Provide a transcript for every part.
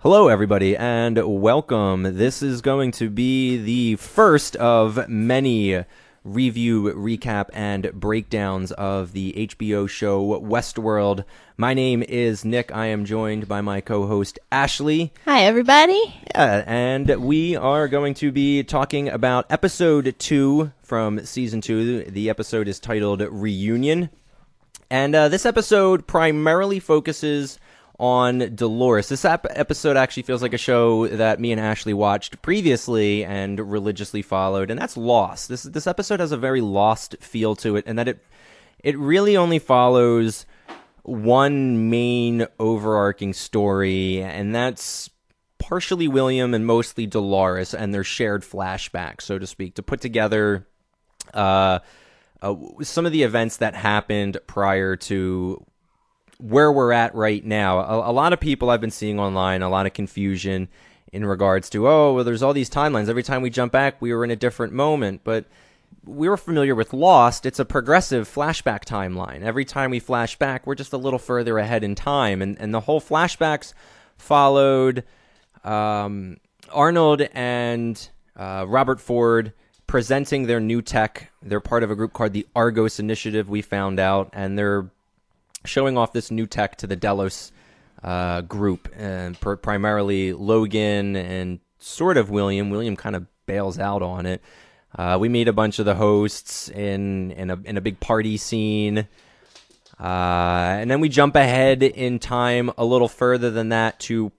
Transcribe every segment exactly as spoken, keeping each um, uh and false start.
Hello, everybody, and welcome. This is going to be the first of many review, recap, and breakdowns of the H B O show Westworld. My name is Nick. I am joined by my co-host Ashley. Hi, everybody. Yeah, and we are going to be talking about episode two from season two. The episode is titled Reunion, and uh, this episode primarily focuses on Dolores. This ap- episode actually feels like a show that me and Ashley watched previously and religiously followed, and that's Lost. This this episode has a very Lost feel to it, and that it it really only follows one main overarching story, and that's partially William and mostly Dolores and their shared flashbacks, so to speak, to put together uh, uh, some of the events that happened prior to where we're at right now. A, a lot of people I've been seeing online, a lot of confusion in regards to, oh, well, there's all these timelines. Every time we jump back, we were in a different moment. But we were familiar with Lost. It's a progressive flashback timeline. Every time we flash back, we're just a little further ahead in time. And, and the whole flashbacks followed um, Arnold and uh, Robert Ford presenting their new tech. They're part of a group called the Argos Initiative, we found out, and they're showing off this new tech to the Delos uh, group, and pr- primarily Logan and sort of William. William kind of bails out on it. Uh, we meet a bunch of the hosts in in a in a big party scene, uh, and then we jump ahead in time a little further than that to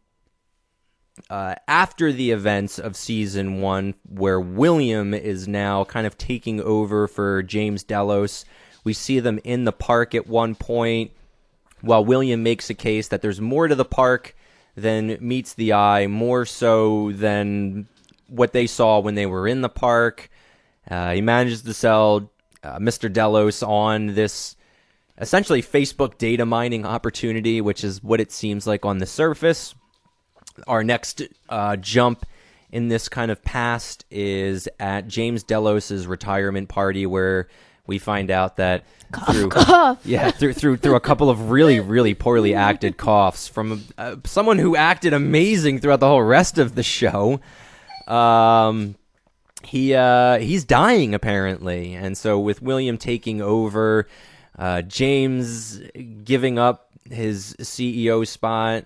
uh, after the events of season one, where William is now kind of taking over for James Delos. We see them in the park at one point, while William makes a case that there's more to the park than meets the eye, more so than what they saw when they were in the park. Uh, he manages to sell uh, Mister Delos on this essentially Facebook data mining opportunity, which is what it seems like on the surface. Our next uh, jump in this kind of past is at James Delos' retirement party, where we find out that cough, through cough. yeah through through through a couple of really really poorly acted coughs from uh, someone who acted amazing throughout the whole rest of the show, um, he uh, he's dying apparently, and so with William taking over, uh, James giving up his C E O spot.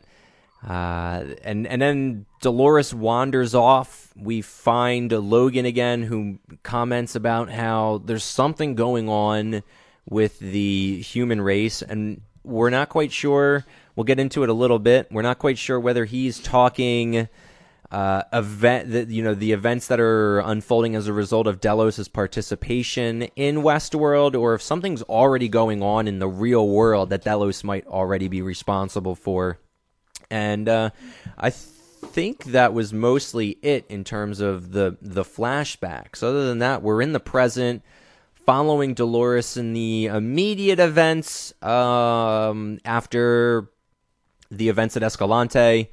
Uh, and and then Dolores wanders off. We find Logan again, who comments about how there's something going on with the human race, and we're not quite sure. We'll get into it a little bit. We're not quite sure whether he's talking uh, event that you know the events that are unfolding as a result of Delos' participation in Westworld, or if something's already going on in the real world that Delos might already be responsible for. And uh, I th- think that was mostly it in terms of the, the flashbacks. Other than that, we're in the present, following Dolores in the immediate events um, after the events at Escalante.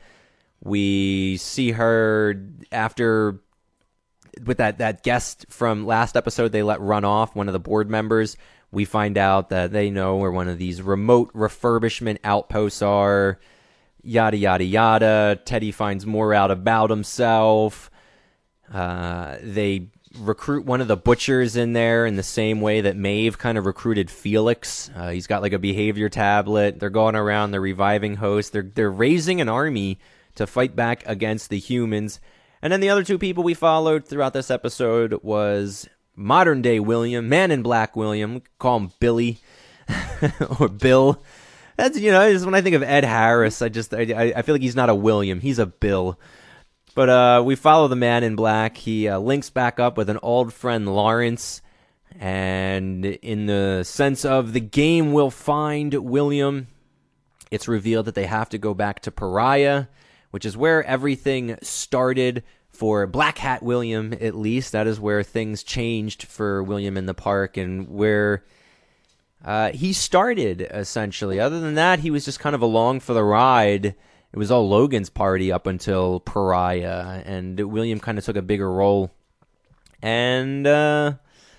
We see her after, with that, that guest from last episode they let run off, one of the board members. We find out that they know where one of these remote refurbishment outposts are. Yada, yada, yada. Teddy finds more out about himself. Uh, they recruit one of the butchers in there in the same way that Maeve kind of recruited Felix. Uh, he's got like a behavior tablet. They're going around. They're reviving hosts. They're, they're raising an army to fight back against the humans. And then the other two people we followed throughout this episode was modern-day William, Man in Black William. We call him Billy or Bill. That's, you know, just when I think of Ed Harris, I just, I, I feel like he's not a William, he's a Bill. But uh, we follow the Man in Black. He uh, links back up with an old friend, Lawrence. And in the sense of the game will find William, it's revealed that they have to go back to Pariah, which is where everything started for Black Hat William, at least. That is where things changed for William in the park and where Uh, he started, essentially. Other than that, he was just kind of along for the ride. It was all Logan's party up until Pariah, and William kind of took a bigger role. And uh,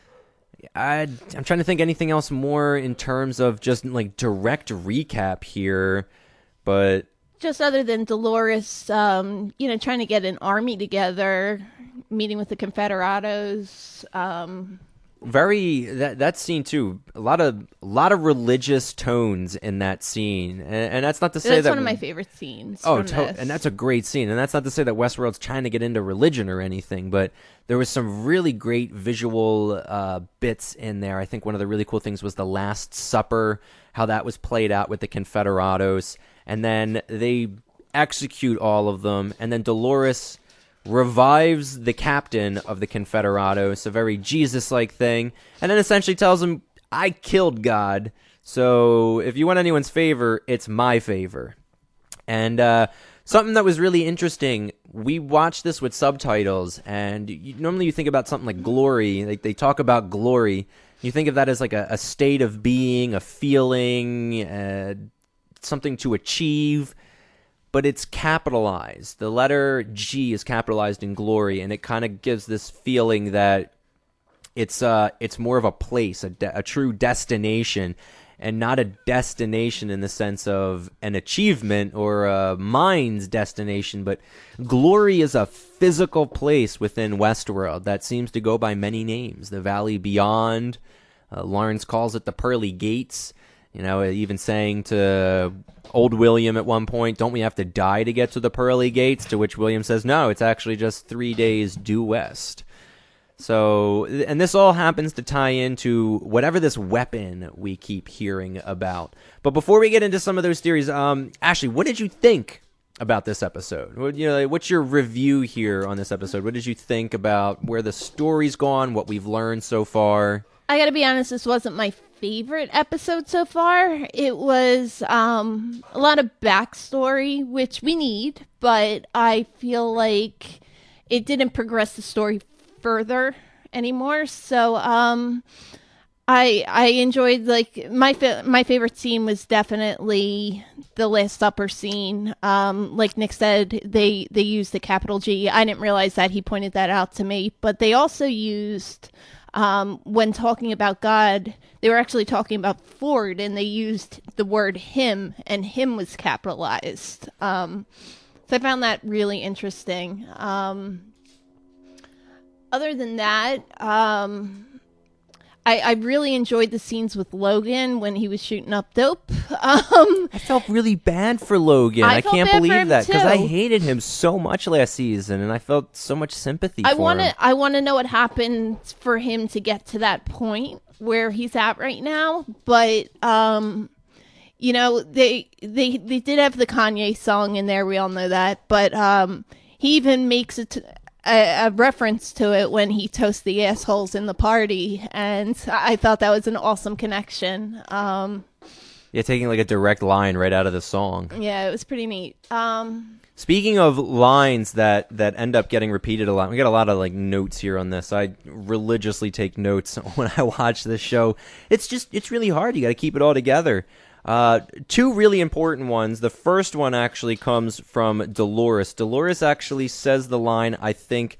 I, I'm trying to think anything else more in terms of just like direct recap here, but just other than Dolores, um, you know, trying to get an army together, meeting with the Confederados. Um, Very that that scene too. A lot of a lot of religious tones in that scene, and, and that's not to say that's that one of my favorite scenes. Oh, from to- this. and that's a great scene. And that's not to say that Westworld's trying to get into religion or anything, but there was some really great visual uh, bits in there. I think one of the really cool things was the Last Supper, how that was played out with the Confederados, and then they execute all of them, and then Dolores revives the captain of the Confederados, a very Jesus-like thing, and then essentially tells him, "I killed God, so if you want anyone's favor, it's my favor." And uh, something that was really interesting, we watched this with subtitles, and you, normally you think about something like glory, like they talk about glory, you think of that as like a, a state of being, a feeling, uh, something to achieve, but it's capitalized. The letter G is capitalized in glory, and it kind of gives this feeling that it's uh, it's more of a place, a, de- a true destination, and not a destination in the sense of an achievement or a mind's destination, but glory is a physical place within Westworld that seems to go by many names. The Valley Beyond, uh, Lawrence calls it the Pearly Gates, you know, even saying to old William at one point, don't we have to die to get to the Pearly Gates? To which William says, no, it's actually just three days due west. So, and this all happens to tie into whatever this weapon we keep hearing about. But before we get into some of those theories, um, Ashley, what did you think about this episode? What, you know, what's your review here on this episode? What did you think about where the story's gone, what we've learned so far? I gotta be honest, this wasn't my favorite episode so far. It was um, a lot of backstory, which we need, but I feel like it didn't progress the story further anymore. So um, I I enjoyed, like, my fa- my favorite scene was definitely the Last Supper scene. Um, like Nick said, they they used the capital G. I didn't realize that. He pointed that out to me. But they also used, um, when talking about God, they were actually talking about Ford, and they used the word him, and him was capitalized. Um, so I found that really interesting. Um, other than that, um, I, I really enjoyed the scenes with Logan when he was shooting up dope. Um, I felt really bad for Logan. I I, felt can't bad for believe him, that because I too. hated him so much last season, and I felt so much sympathy I for want him. to I want to know what happened for him to get to that point where he's at right now. But um, you know, they they they did have the Kanye song in there. We all know that. But um, he even makes it to, a, a reference to it when he toasts the assholes in the party, and I thought that was an awesome connection. Um, Yeah, taking like a direct line right out of the song. yeah, it was pretty neat. Um, Speaking of lines that, that end up getting repeated a lot, we got a lot of like notes here on this. I religiously take notes when I watch this show. It's just, it's really hard. You got to keep it all together. Uh, two really important ones. The first one actually comes from Dolores. Dolores actually says the line, I think,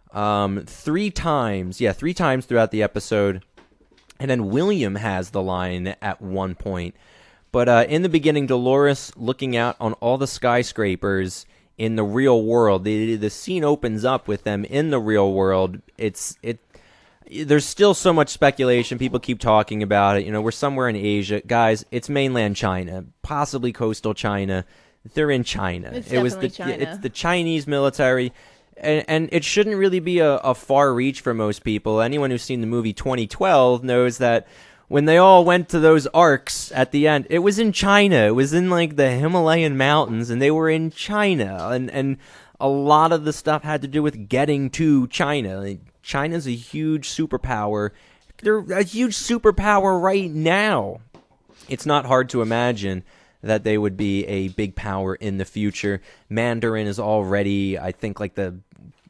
um, three times. Yeah, three times throughout the episode. And then William has the line at one point. But uh, in the beginning, Dolores looking out on all the skyscrapers in the real world. The the scene opens up with them in the real world. It's it. There's still so much speculation. People keep talking about it. You know, we're somewhere in Asia, guys. It's mainland China, possibly coastal China. They're in China. It's it was the definitely China. it's the Chinese military. And, and it shouldn't really be a, a far reach for most people. Anyone who's seen the movie twenty twelve knows that when they all went to those arcs at the end, it was in China. It was in like the Himalayan mountains, and they were in China. And and a lot of the stuff had to do with getting to China. Like, China's a huge superpower. They're a huge superpower right now. It's not hard to imagine that they would be a big power in the future. Mandarin is already, I think, like the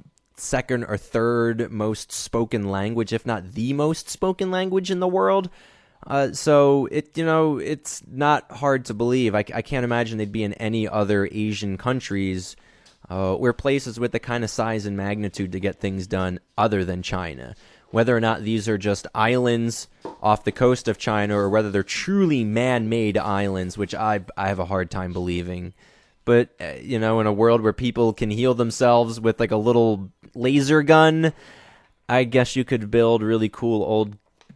second or third most spoken language, if not the most spoken language in the world. Uh, so it, you know, it's not hard to believe. I, I can't imagine they'd be in any other Asian countries uh, or places with the kind of size and magnitude to get things done other than China. Whether or not these are just islands off the coast of China or whether they're truly man-made islands, which I I have a hard time believing. but uh, you know, in a world where people can heal themselves with like a little laser gun, I guess you could build really cool old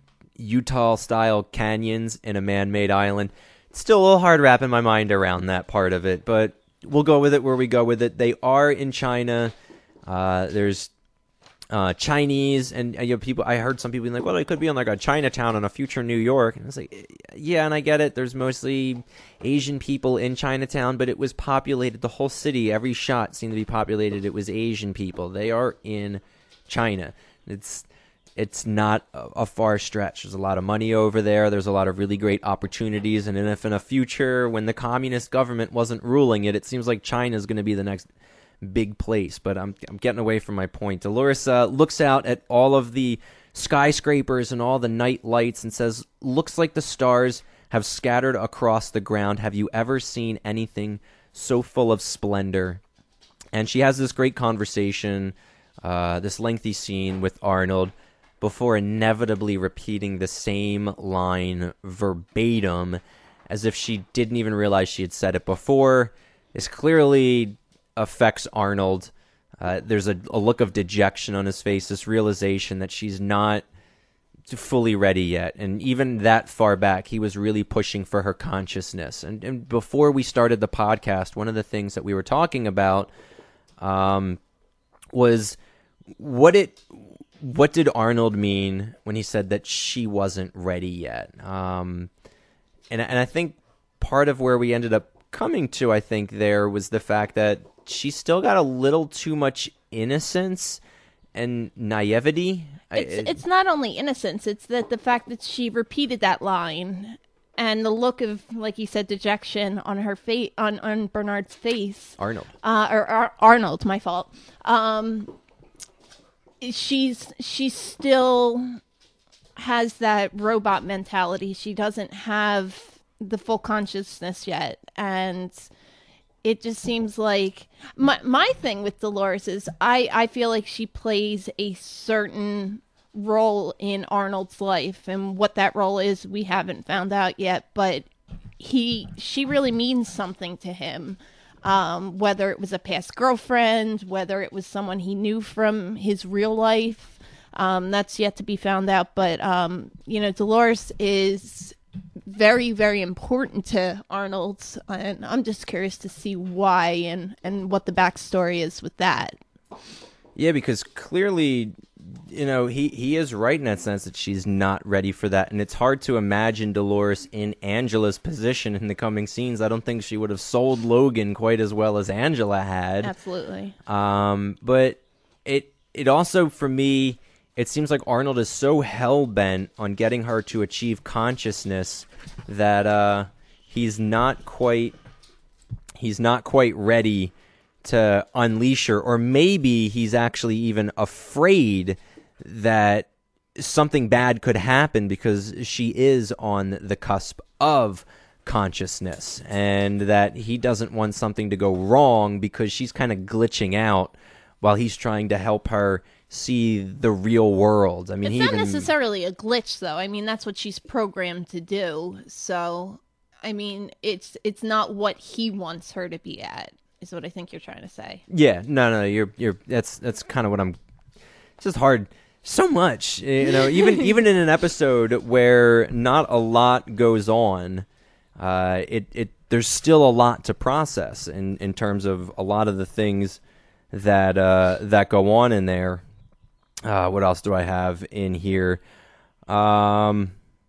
Utah-style canyons in a man-made island. It's still a little hard wrapping my mind around that part of it, but we'll go with it where we go with it. They are in China. Uh, there's uh, Chinese, and, and you know, people. I heard some people being like, well, it could be on like a Chinatown on a future New York. And I was like, yeah, and I get it. There's mostly Asian people in Chinatown, but it was populated. The whole city, every shot seemed to be populated. It was Asian people. They are in China. It's It's not a far stretch. There's a lot of money over there. There's a lot of really great opportunities. And if in a future when the communist government wasn't ruling it, it seems like China is going to be the next big place. But I'm I'm getting away from my point. Dolores uh, looks out at all of the skyscrapers and all the night lights and says, looks like the stars have scattered across the ground. Have you ever seen anything so full of splendor? And she has this great conversation, uh, this lengthy scene with Arnold, before inevitably repeating the same line verbatim as if she didn't even realize she had said it before. This clearly affects Arnold. Uh, there's a, a look of dejection on his face, this realization that she's not fully ready yet. And even that far back, he was really pushing for her consciousness. And, and before we started the podcast, one of the things that we were talking about um, was what it... What did Arnold mean when he said that she wasn't ready yet? Um, and, and I think part of where we ended up coming to, I think, there was the fact that she still got a little too much innocence and naivety. It's, I, it's not only innocence, it's that the fact that she repeated that line and the look of, like you said, dejection on her face, on, on Bernard's face. Arnold. Uh, or, or Arnold, my fault. Um... she's she still has that robot mentality. She doesn't have the full consciousness yet, and it just seems like my my thing with Dolores is I I feel like she plays a certain role in Arnold's life, and what that role is we haven't found out yet, but he she really means something to him. Um, whether it was a past girlfriend, whether it was someone he knew from his real life, um, that's yet to be found out. But, um, you know, Dolores is very, very important to Arnold. And I'm just curious to see why and, and what the backstory is with that. Yeah, because clearly, you know, he, he is right in that sense that she's not ready for that. And it's hard to imagine Dolores in Angela's position in the coming scenes. I don't think she would have sold Logan quite as well as Angela had. Absolutely. Um, but it it also, for me, it seems like Arnold is so hell-bent on getting her to achieve consciousness that uh, he's not quite he's not quite ready to unleash her, or maybe he's actually even afraid that something bad could happen because she is on the cusp of consciousness, and that he doesn't want something to go wrong because she's kind of glitching out while he's trying to help her see the real world. I mean, it's he not even... necessarily a glitch, though. I mean, that's what she's programmed to do. So, I mean, it's it's not what he wants her to be at, is what I think you're trying to say. Yeah, no, no, you're, you're. That's that's kind of what I'm. It's just hard. So much, you know. Even even in an episode where not a lot goes on, uh, it it there's still a lot to process in, in terms of a lot of the things that uh, that go on in there. Uh, what else do I have in here? Um.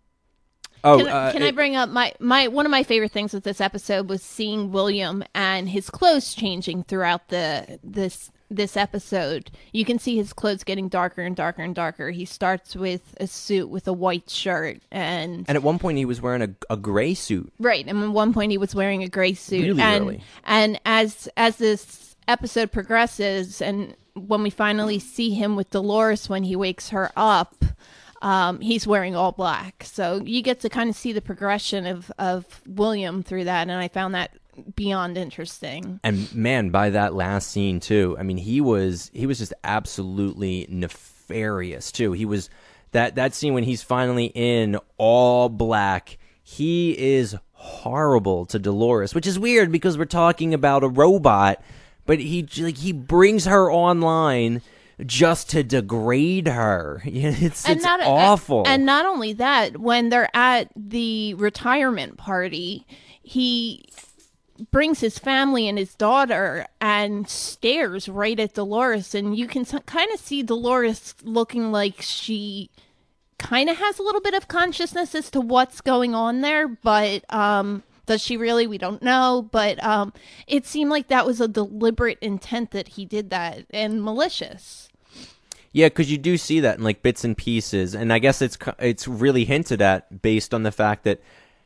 Oh, can, uh, can it, I bring up my, my one of my favorite things with this episode was seeing William and his clothes changing throughout the this this episode. You can see his clothes getting darker and darker and darker. He starts with a suit with a white shirt, and and at one point he was wearing a, a gray suit. Right, and at one point he was wearing a gray suit. Really and, early. And as as this episode progresses, and when we finally see him with Dolores when he wakes her up, Um, he's wearing all black. So you get to kind of see the progression of, of William through that, and I found that beyond interesting. And man, by that last scene too, I mean, he was he was just absolutely nefarious too. He was that that scene when he's finally in all black. He is horrible to Dolores, which is weird because we're talking about a robot, but he like he brings her online just to degrade her. It's And it's not, awful. And not only that, when they're at the retirement party, he brings his family and his daughter and stares right at Dolores, and you can kind of see Dolores looking like she kind of has a little bit of consciousness as to what's going on there, but um does she really? We don't know, but um it seemed like that was a deliberate intent that he did that, and malicious. Yeah, because you do see that in like bits and pieces, and I guess it's it's really hinted at based on the fact that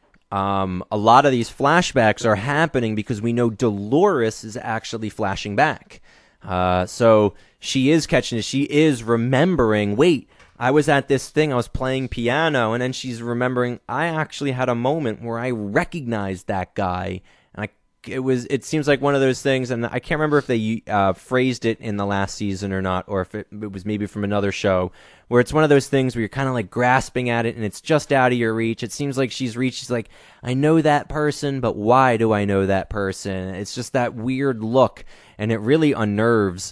um a lot of these flashbacks are happening because we know Dolores is actually flashing back, uh so she is catching it. She is remembering, wait, I was at this thing, I was playing piano, and then she's remembering, I actually had a moment where I recognized that guy. And I, it was, it seems like one of those things, and I can't remember if they uh, phrased it in the last season or not, or if it, it was maybe from another show, where it's one of those things where you're kind of like grasping at it, and it's just out of your reach. It seems like she's reached, she's like, I know that person, but why do I know that person? It's just that weird look, and it really unnerves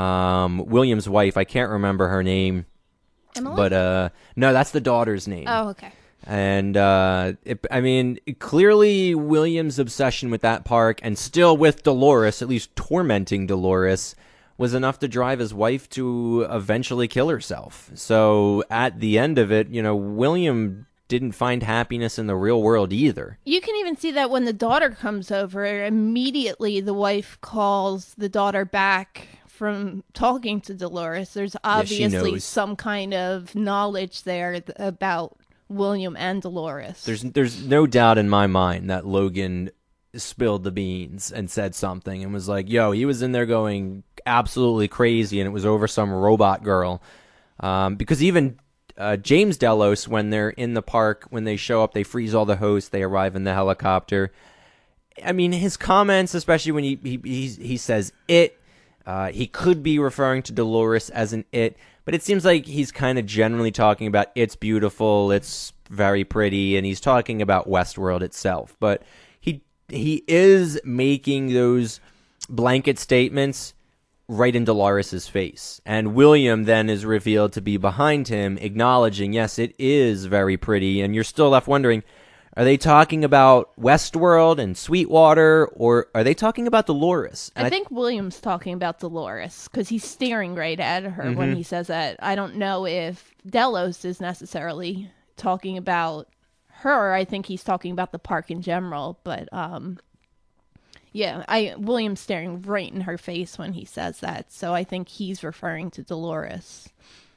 um, William's wife. I can't remember her name. Emily? But uh, no, that's the daughter's name. Oh, okay. And uh, it, I mean, clearly William's obsession with that park, and still with Dolores, at least tormenting Dolores, was enough to drive his wife to eventually kill herself. So at the end of it, you know, William didn't find happiness in the real world either. You can even see that when the daughter comes over, immediately the wife calls the daughter back from talking to Dolores. There's obviously knows. some kind of knowledge there th- about William and Dolores. There's there's no doubt in my mind that Logan spilled the beans and said something and was like, yo, he was in there going absolutely crazy, and it was over some robot girl. Um, because even uh, James Delos, when they're in the park, when they show up, they freeze all the hosts, they arrive in the helicopter. I mean, his comments, especially when he he he, he says it, Uh, he could be referring to Dolores as an it, but it seems like he's kind of generally talking about it's beautiful, it's very pretty, and he's talking about Westworld itself. But he he is making those blanket statements right in Dolores' face. And William then is revealed to be behind him, acknowledging, yes, it is very pretty, and you're still left wondering, are they talking about Westworld and Sweetwater, or are they talking about Dolores? And I think I... William's talking about Dolores, because he's staring right at her mm-hmm. when he says that. I don't know if Delos is necessarily talking about her. I think he's talking about the park in general. But um, yeah, I William's staring right in her face when he says that. So I think he's referring to Dolores.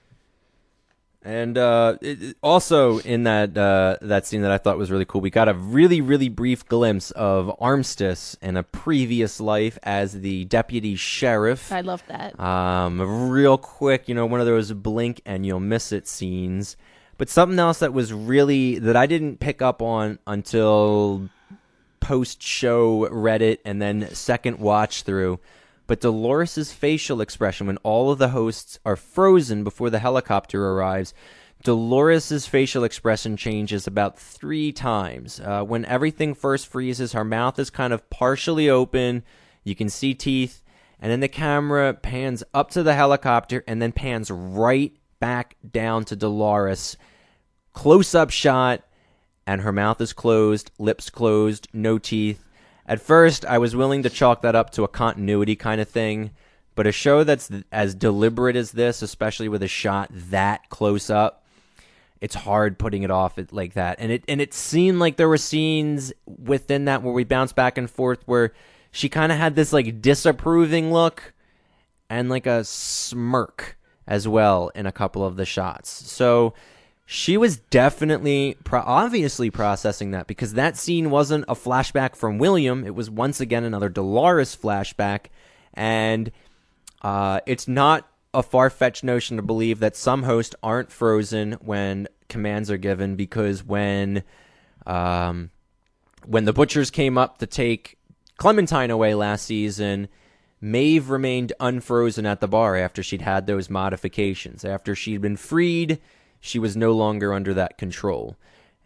And uh, it, also in that uh, that scene that I thought was really cool, we got a really, really brief glimpse of Armistice in a previous life as the deputy sheriff. I love that. Um, real quick, you know, one of those blink and you'll miss it scenes. But something else that was really, that I didn't pick up on until post-show Reddit and then second watch through, but Dolores' facial expression when all of the hosts are frozen before the helicopter arrives, Dolores' facial expression changes about three times. Uh, when everything first freezes, her mouth is kind of partially open. You can see teeth. And then the camera pans up to the helicopter and then pans right back down to Dolores. Close-up shot, and her mouth is closed, lips closed, no teeth. At first, I was willing to chalk that up to a continuity kind of thing, but a show that's as deliberate as this, especially with a shot that close up, it's hard putting it off like that. And it and it seemed like there were scenes within that where we bounced back and forth where she kind of had this like disapproving look and like a smirk as well in a couple of the shots. So she was definitely, pro- obviously processing that, because that scene wasn't a flashback from William. It was once again another Dolores flashback, and uh, it's not a far-fetched notion to believe that some hosts aren't frozen when commands are given, because when um, when the Butchers came up to take Clementine away last season, Maeve remained unfrozen at the bar after she'd had those modifications. After she'd been freed, she was no longer under that control.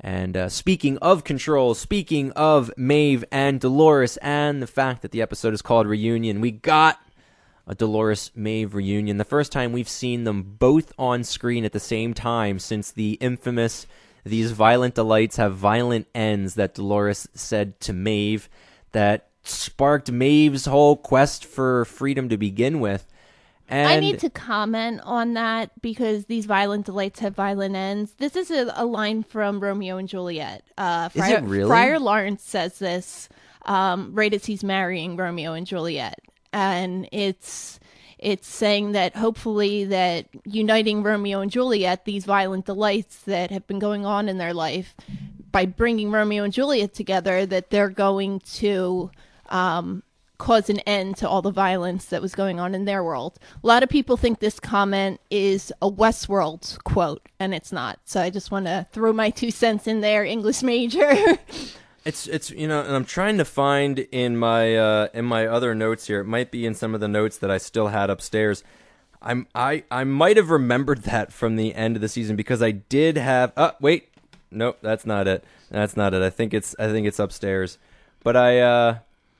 And uh, speaking of control, speaking of Maeve and Dolores, and the fact that the episode is called Reunion, we got a Dolores Maeve reunion. The first time we've seen them both on screen at the same time since the infamous "These violent delights have violent ends" that Dolores said to Maeve, that sparked Maeve's whole quest for freedom to begin with. And I need to comment on that because these violent delights have violent ends. This is a, a line from Romeo and Juliet. Uh, Friar, Is it really? Friar Lawrence says this um, right as he's marrying Romeo and Juliet. And it's it's saying that hopefully that uniting Romeo and Juliet, these violent delights that have been going on in their life, by bringing Romeo and Juliet together, that they're going to um, cause an end to all the violence that was going on in their world. A lot of people think this comment is a Westworld quote, and it's not. So I just want to throw my two cents in there, English major. It's it's you know, and I'm trying to find in my uh, in my other notes here. It might be in some of the notes that I still had upstairs. I'm I I might have remembered that from the end of the season because I did have. Oh wait, nope, that's not it. That's not it. I think it's I think it's upstairs. But I uh,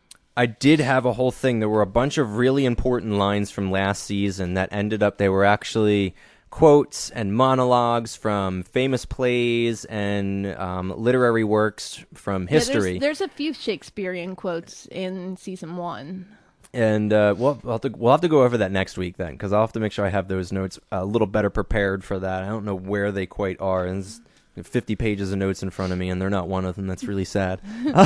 I did have a whole thing. There were a bunch of really important lines from last season that ended up. They were actually quotes and monologues from famous plays and um, literary works from history. Yeah, there's, there's a few Shakespearean quotes in season one. And uh, we'll, we'll, have to, we'll have to go over that next week then, because I'll have to make sure I have those notes a little better prepared for that. I don't know where they quite are. And there's fifty pages of notes in front of me, and they're not one of them. That's really sad.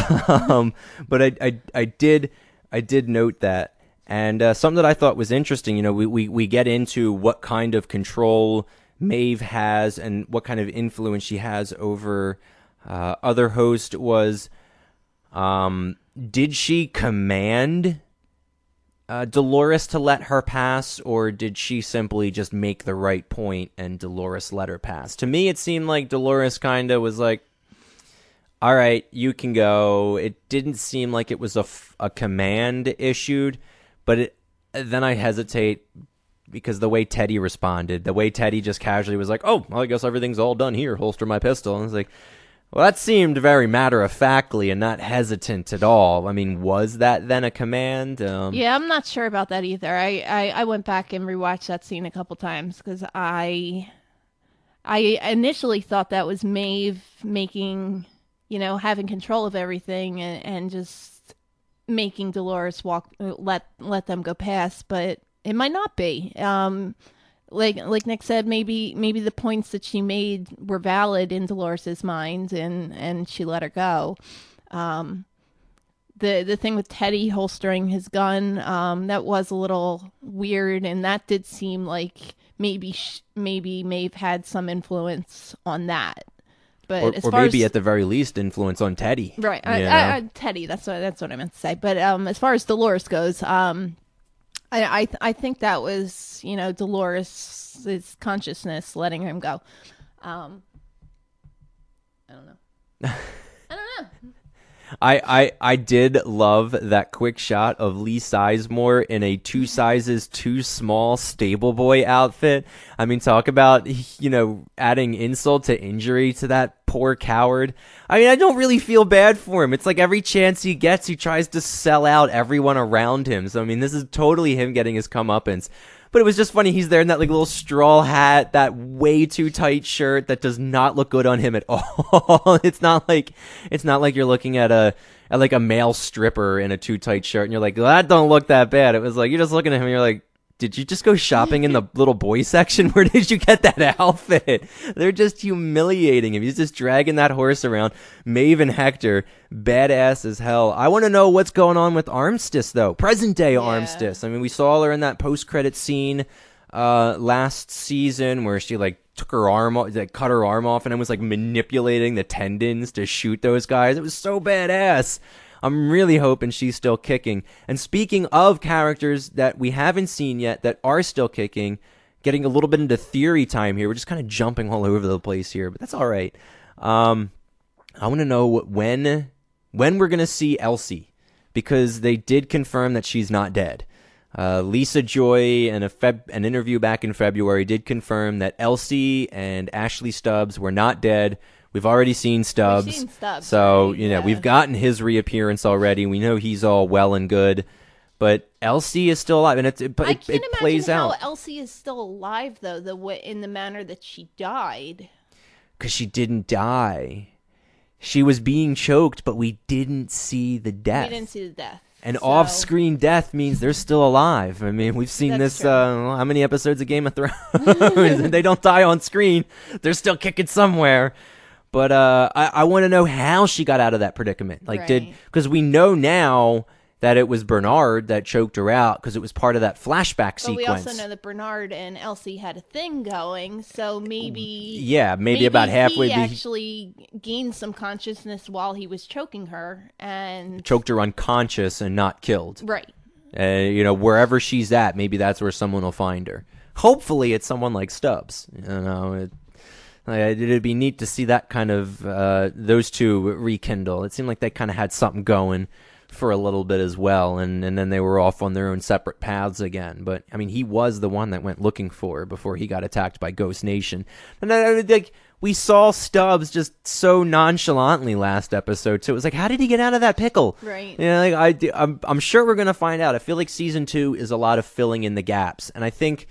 um, but I, I, I did I did note that. And uh, something that I thought was interesting, you know, we, we, we get into what kind of control Maeve has and what kind of influence she has over uh, other hosts was, um, did she command uh, Dolores to let her pass, or did she simply just make the right point and Dolores let her pass? To me, it seemed like Dolores kind of was like, all right, you can go. It didn't seem like it was a, f- a command issued. But it, then I hesitate because the way Teddy responded, the way Teddy just casually was like, oh, well, I guess everything's all done here, holster my pistol. And it's like, well, that seemed very matter-of-factly and not hesitant at all. I mean, was that then a command? Um, yeah, I'm not sure about that either. I, I, I went back and rewatched that scene a couple times because I, I initially thought that was Maeve making, you know, having control of everything and, and just making Dolores walk, let let them go past, but it might not be. Um, like like Nick said, maybe maybe the points that she made were valid in Dolores's mind, and and she let her go. Um, the the thing with Teddy holstering his gun, um, that was a little weird, and that did seem like maybe sh- maybe Maeve had some influence on that. But or as or far maybe as, at the very least influence on Teddy. right, I, I, I, Teddy. That's what that's what I meant to say. But um, as far as Dolores goes, um, I I, th- I think that was, you know, Dolores' consciousness letting him go. Um, I don't know. I don't know. I, I, I did love that quick shot of Lee Sizemore in a two sizes too small stable boy outfit. I mean, talk about, you know, adding insult to injury to that poor coward. I mean, I don't really feel bad for him. It's like every chance he gets, he tries to sell out everyone around him. So, I mean, this is totally him getting his comeuppance. But it was just funny. He's there in that like little straw hat, that way too tight shirt that does not look good on him at all. It's not like it's not like you're looking at a at like a male stripper in a too tight shirt and you're like, well, that don't look that bad. It was like you're just looking at him and you're like, did you just go shopping in the little boy section? Where did you get that outfit? They're just humiliating him. He's just dragging that horse around. Maeve and Hector, badass as hell. I want to know what's going on with Armistice, though. Present day Yeah. Armistice. I mean, we saw her in that post-credit scene uh, last season where she, like, took her arm off, like, cut her arm off and then was, like, manipulating the tendons to shoot those guys. It was so badass. I'm really hoping she's still kicking. And speaking of characters that we haven't seen yet that are still kicking, getting a little bit into theory time here. We're just kind of jumping all over the place here, but that's all right. Um, I want to know when when we're going to see Elsie, because they did confirm that she's not dead. Uh, Lisa Joy, in a Feb- an interview back in February, did confirm that Elsie and Ashley Stubbs were not dead. We've already seen Stubbs. We've seen Stubbs, so, right? you know, Yeah. we've gotten his reappearance already. We know he's all well and good. But Elsie is still alive, and it, it, I it, can't it plays imagine how out. Elsie is still alive, though, the way, in the manner that she died. Because she didn't die. She was being choked, but we didn't see the death. We didn't see the death. And so. off-screen death means they're still alive. I mean, we've seen That's this, true. uh, how many episodes of Game of Thrones? They don't die on screen. They're still kicking somewhere. But uh, I, I want to know how she got out of that predicament. Like, did Right. because we know now that it was Bernard that choked her out because it was part of that flashback But sequence. we also know that Bernard and Elsie had a thing going, so maybe... Yeah, maybe, about halfway. he be- actually gained some consciousness while he was choking her, and... choked her unconscious and not killed. Right. Uh, you know, wherever she's at, maybe that's where someone will find her. Hopefully, it's someone like Stubbs. You know, it, like, it'd be neat to see that kind of uh, those two rekindle. It seemed like they kind of had something going for a little bit as well, and, and then they were off on their own separate paths again. But I mean, he was the one that went looking for her before he got attacked by Ghost Nation. And then, uh, like, we saw Stubbs just so nonchalantly last episode, so it was like, how did he get out of that pickle? Right. You know, like I, do- I'm, I'm sure we're gonna find out. I feel like season two is a lot of filling in the gaps, and I think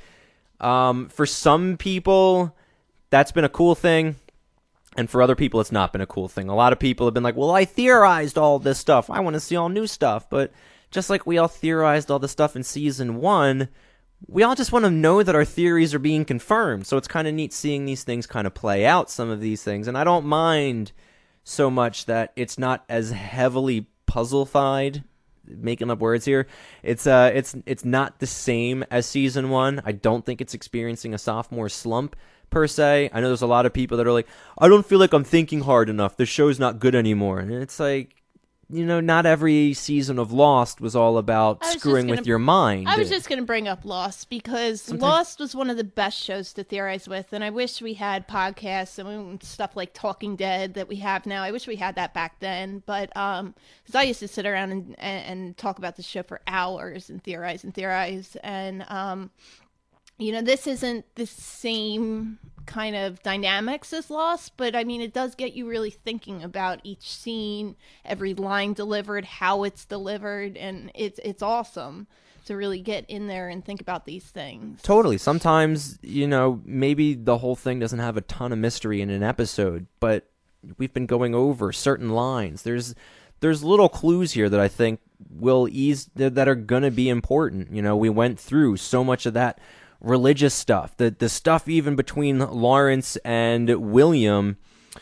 um, for some people that's been a cool thing. And for other people, it's not been a cool thing. A lot of people have been like, well, I theorized all this stuff. I want to see all new stuff. But just like we all theorized all this stuff in season one, we all just want to know that our theories are being confirmed. So it's kind of neat seeing these things kind of play out, some of these things. And I don't mind so much that it's not as heavily puzzle-fied, making up words here. It's uh, it's it's not the same as season one. I don't think it's experiencing a sophomore slump per se. I know there's a lot of people that are like, I don't feel like I'm thinking hard enough. The show's not good anymore. And it's like, you know, not every season of Lost was all about I was just screwing gonna- with your mind. I was just going to bring up Lost because Lost was one of the best shows to theorize with, and I wish we had podcasts and stuff like Talking Dead that we have now. I wish we had that back then, but um, because I used to sit around and, and and talk about the show for hours and theorize and theorize, and um, you know, this isn't the same kind of dynamics as Lost, but I mean, it does get you really thinking about each scene, every line delivered, how it's delivered, and it's it's awesome to really get in there and think about these things. Totally. Sometimes, you know, maybe the whole thing doesn't have a ton of mystery in an episode, but we've been going over certain lines. There's there's little clues here that I think will ease that are going to be important. You know, we went through so much of that religious stuff, the the stuff even between Lawrence and William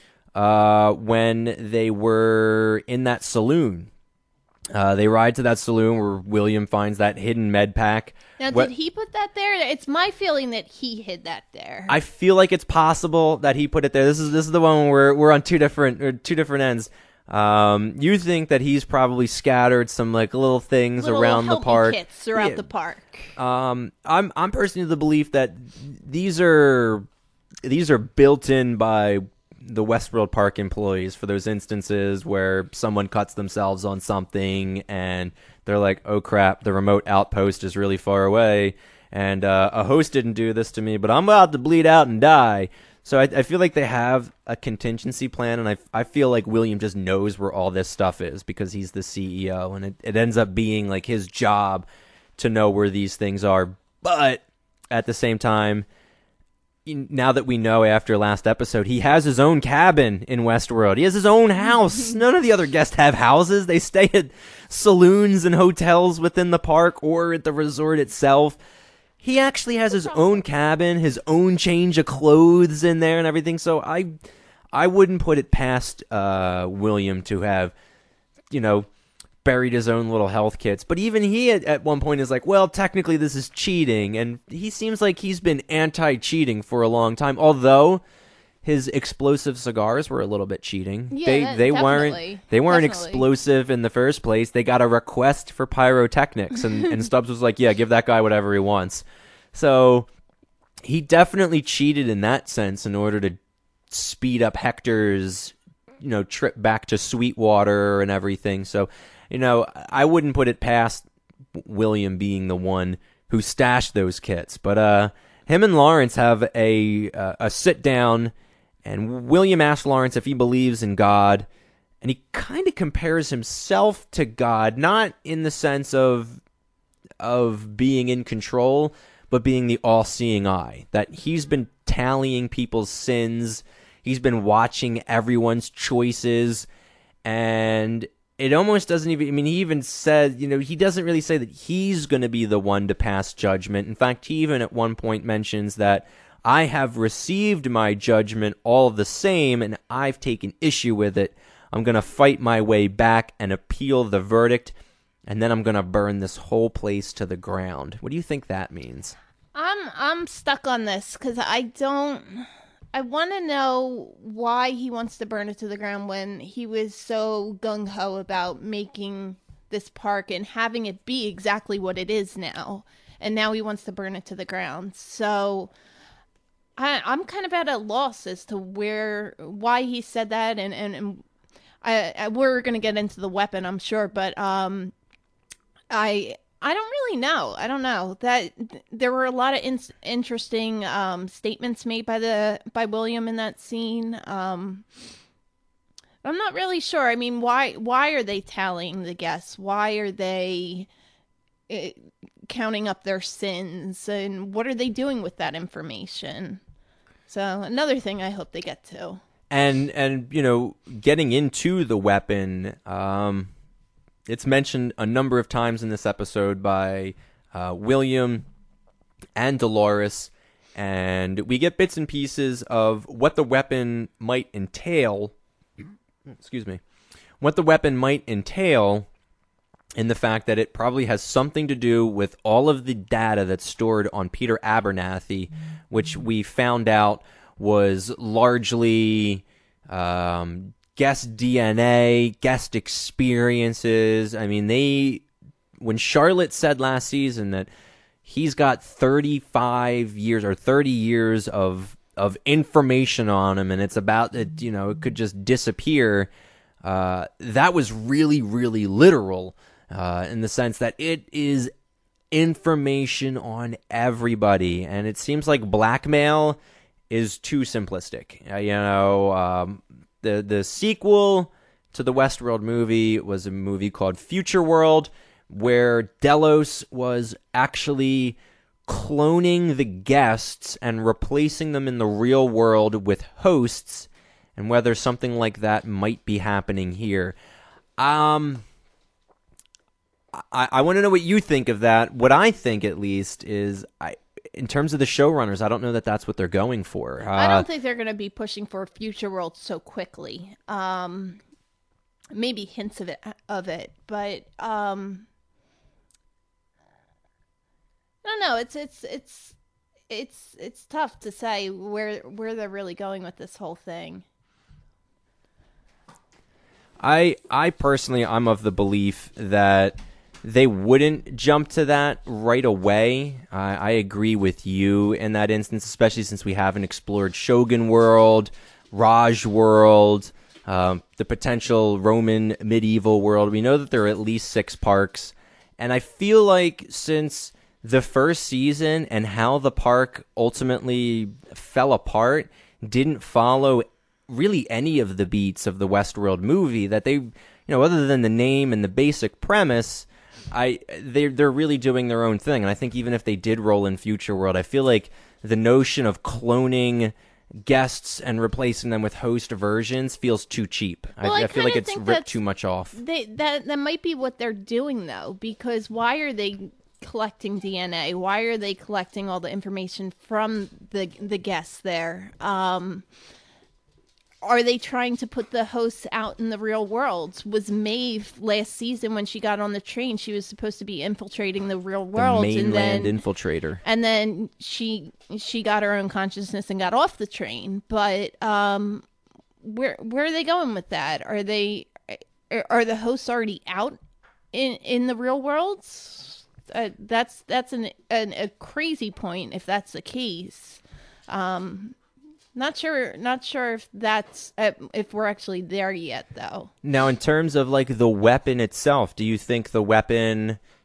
uh, when they were in that saloon. Uh, they ride to that saloon where William finds that hidden med pack. Now, What- did he put that there? It's my feeling that he hid that there. I feel like it's possible that he put it there. This is this is the one where we're on two different or two different ends. Um, you think that he's probably scattered some like little things Little around the help me park. kits throughout Yeah. the park. Um, I'm I'm personally of the belief that these are these are built in by the Westworld Park employees for those instances where someone cuts themselves on something and they're like, oh crap, the remote outpost is really far away, and uh, a host didn't do this to me, but I'm about to bleed out and die. So I, I feel like they have a contingency plan, and I, I feel like William just knows where all this stuff is because he's the C E O, and it, it ends up being like his job to know where these things are. But at the same time, now that we know after last episode, he has his own cabin in Westworld. He has his own house. None of the other guests have houses. They stay at saloons and hotels within the park or at the resort itself. He actually has his own cabin, his own change of clothes in there and everything. So I I wouldn't put it past uh, William to have, you know, buried his own little health kits. But even he at, at one point is like, well, technically this is cheating. And he seems like he's been anti-cheating for a long time. Although his explosive cigars were a little bit cheating. Yeah, they that- they definitely. weren't they weren't Definitely. explosive in the first place. They got a request for pyrotechnics, and, and Stubbs was like, yeah, give that guy whatever he wants. So he definitely cheated in that sense in order to speed up Hector's, you know, trip back to Sweetwater and everything. So, you know, I wouldn't put it past William being the one who stashed those kits. But uh, him and Lawrence have a uh, a sit down And William asks Lawrence if he believes in God, and he kind of compares himself to God, not in the sense of of being in control, but being the all-seeing eye. That he's been tallying people's sins, he's been watching everyone's choices, and it almost doesn't even, I mean, he even said, you know, he doesn't really say that he's going to be the one to pass judgment. In fact, he even at one point mentions that I have received my judgment all the same, and I've taken issue with it. I'm going to fight my way back and appeal the verdict, and then I'm going to burn this whole place to the ground. What do you think that means? I'm I'm stuck on this because I don't. I want to know why he wants to burn it to the ground when he was so gung ho about making this park and having it be exactly what it is now, and now he wants to burn it to the ground. So I, I'm kind of at a loss as to where why he said that, and and, and I, I we're gonna get into the weapon, I'm sure, but um, I I don't really know. I don't know that there were a lot of in- interesting um, statements made by the by William in that scene. Um, I'm not really sure. I mean, why why are they tallying the guests? Why are they uh, counting up their sins? And what are they doing with that information? So another thing I hope they get to. And and you know, getting into the weapon. Um, It's mentioned a number of times in this episode by uh, William and Dolores, and we get bits and pieces of what the weapon might entail. Excuse me. What the weapon might entail in the fact that it probably has something to do with all of the data that's stored on Peter Abernathy, which we found out was largely Um, guest D N A, guest experiences. I mean, they, when Charlotte said last season that he's got thirty-five years or thirty years of of information on him, and it's about that, you know, it could just disappear. Uh, that was really, really literal uh, in the sense that it is information on everybody, and it seems like blackmail is too simplistic. Uh, you know, um, the the sequel to the Westworld movie was a movie called Future World, where Delos was actually cloning the guests and replacing them in the real world with hosts, and whether something like that might be happening here. Um, I, I want to know what you think of that. What I think, at least, is I, in terms of the showrunners, I don't know that that's what they're going for. Uh, I don't think they're going to be pushing for Future World so quickly. Um, maybe hints of it, of it, but um, I don't know. It's it's it's it's it's tough to say where where they're really going with this whole thing. I I personally, I'm of the belief that they wouldn't jump to that right away. I, I agree with you in that instance, especially since we haven't explored Shogun World, Raj World, um, the potential Roman medieval world. We know that there are at least six parks, and I feel like since the first season and how the park ultimately fell apart didn't follow really any of the beats of the Westworld movie, that they, you know, other than the name and the basic premise, I they they're really doing their own thing. And I think even if they did roll in Future World, I feel like the notion of cloning guests and replacing them with host versions feels too cheap. Well, I, I I feel like it's think ripped too much off. They, that that might be what they're doing though, because why are they collecting D N A? Why are they collecting all the information from the the guests there? Um, are they trying to put the hosts out in the real world? Was Maeve last season when she got on the train? She was supposed to be infiltrating the real world, the and then mainland infiltrator, and then she she got her own consciousness and got off the train. But um, where where are they going with that? Are they are the hosts already out in in the real world? Uh, that's that's an, an a crazy point if that's the case. Um, not sure not sure if that's uh, if we're actually there yet though. Now, in terms of like the weapon itself, do you think the weapon,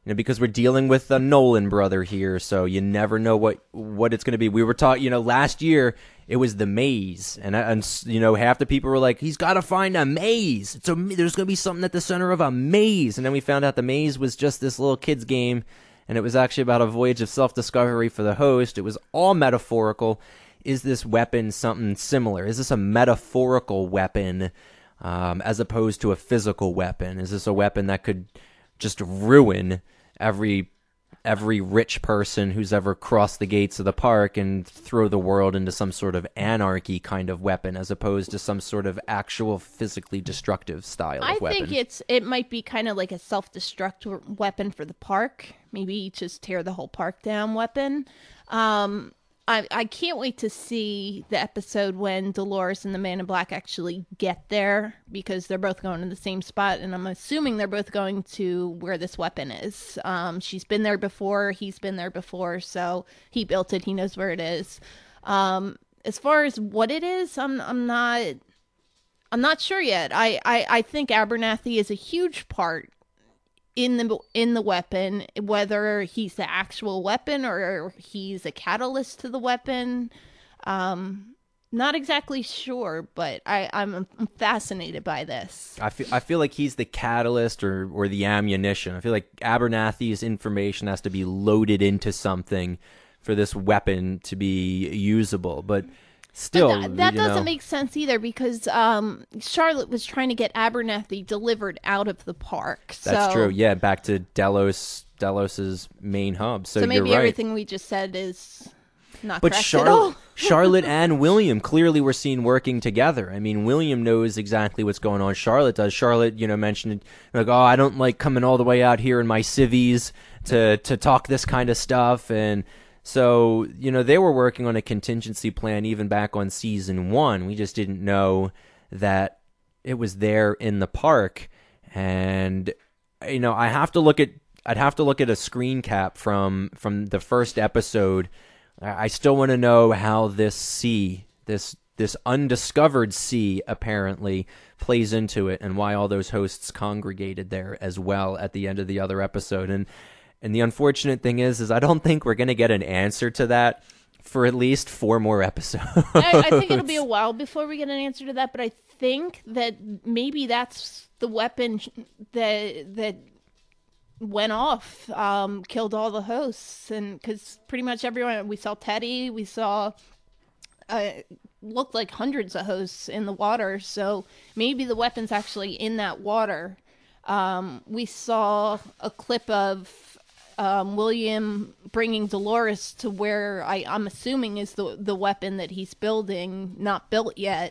You know, because we're dealing with a Nolan brother here, so you never know what, what it's going to be. We were taught, you know, last year it was the maze, and and you know half the people were like, he's got to find a maze. So there's going to be something at the center of a maze, and then we found out the maze was just this little kids game, and it was actually about a voyage of self-discovery for the host. It was all metaphorical. Is this weapon something similar? Is this a metaphorical weapon um, as opposed to a physical weapon? Is this a weapon that could just ruin every every rich person who's ever crossed the gates of the park and throw the world into some sort of anarchy kind of weapon, as opposed to some sort of actual physically destructive style I of weapon? think it's it might be kind of like a self-destruct weapon for the park. Maybe just tear the whole park down weapon. Um, I I can't wait to see the episode when Dolores and the Man in Black actually get there, because they're both going to the same spot, and I'm assuming they're both going to where this weapon is. Um, she's been there before, he's been there before, so he built it, he knows where it is. Um, as far as what it is, I'm I'm not I'm not sure yet. I, I, I think Abernathy is a huge part in the in the weapon, whether he's the actual weapon or he's a catalyst to the weapon. Um, not exactly sure, but I, I'm, I'm fascinated by this. I feel I feel like he's the catalyst or, or the ammunition. I feel like Abernathy's information has to be loaded into something for this weapon to be usable. But still, But th- that you doesn't know, make sense either, because um, Charlotte was trying to get Abernathy delivered out of the park. that's so, true. Yeah, back to Delos Delos's main hub. So, So maybe you're right. everything we just said is not But correct Charlotte, at all. Charlotte and William clearly were seen working together. I mean, William knows exactly what's going on. Charlotte does. Charlotte, you know, mentioned like, oh, I don't like coming all the way out here in my civvies to to talk this kind of stuff. And so, you know, they were working on a contingency plan even back on season one. We just didn't know that it was there in the park. And you know, I have to look at I'd have to look at a screen cap from from the first episode. I still want to know how this sea, this this undiscovered sea, apparently plays into it, and why all those hosts congregated there as well at the end of the other episode. And and the unfortunate thing is, is I don't think we're going to get an answer to that for at least four more episodes. I, I think it'll be a while before we get an answer to that, but I think that maybe that's the weapon that that went off, um, killed all the hosts, and because pretty much everyone, we saw Teddy, we saw, uh, looked like hundreds of hosts in the water, so maybe the weapon's actually in that water. Um, we saw a clip of um, William bringing Dolores to where I, I'm assuming is the the weapon that he's building, not built yet.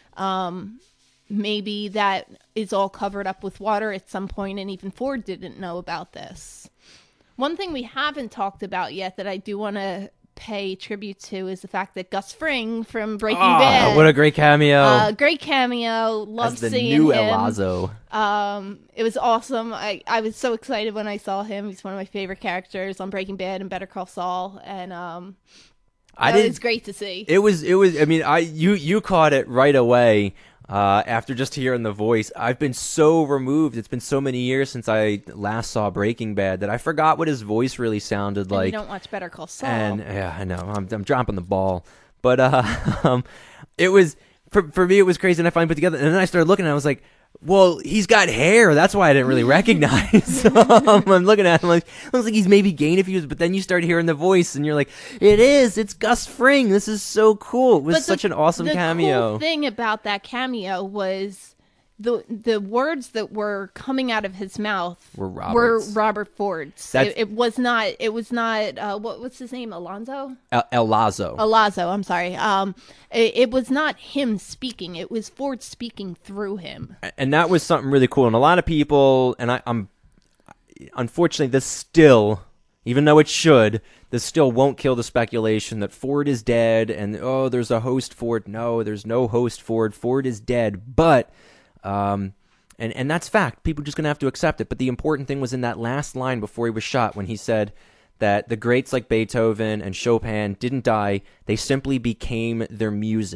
Um, maybe that is all covered up with water at some point, and even Ford didn't know about this. One thing we haven't talked about yet that I do want to pay tribute to is the fact that Gus Fring from Breaking Oh, Bad, what a great cameo! uh, great cameo, love As the seeing new him. El Lazo. Um, it was awesome. I, I was so excited when I saw him. He's one of my favorite characters on Breaking Bad and Better Call Saul, and um, I that didn't. was great to see. It was. It was. I mean, I you you caught it right away. Uh, after just hearing the voice, I've been so removed. It's been so many years since I last saw Breaking Bad that I forgot what his voice really sounded And like. you don't watch Better Call Saul. And yeah, I know I'm, I'm dropping the ball, but uh, um, it was for for me. It was crazy, and I finally put together. And then I started looking, and I was like, "Well, he's got hair. That's why I didn't really recognize." um, I'm looking at him like, it looks like he's maybe gained a few. But then you start hearing the voice, and you're like, "It is. It's Gus Fring. This is so cool." It was But the- such an awesome the cameo. cool thing about that cameo was the the words that were coming out of his mouth Were were Robert's. Robert Ford's. That's- It, it was not. It was not. Uh, what what's his name? Alonzo. El, El Lazo. Alonzo. I'm sorry. Um, it, it was not him speaking. It was Ford speaking through him. And that was something really cool. And a lot of people, and I, I'm unfortunately, this still, even though it should, this still won't kill the speculation that Ford is dead. And oh, there's a host Ford. No, there's no host Ford. Ford is dead. But, um, and and that's fact. People are just gonna have to accept it. But the important thing was in that last line before he was shot, when he said that the greats like Beethoven and Chopin didn't die, they simply became their music.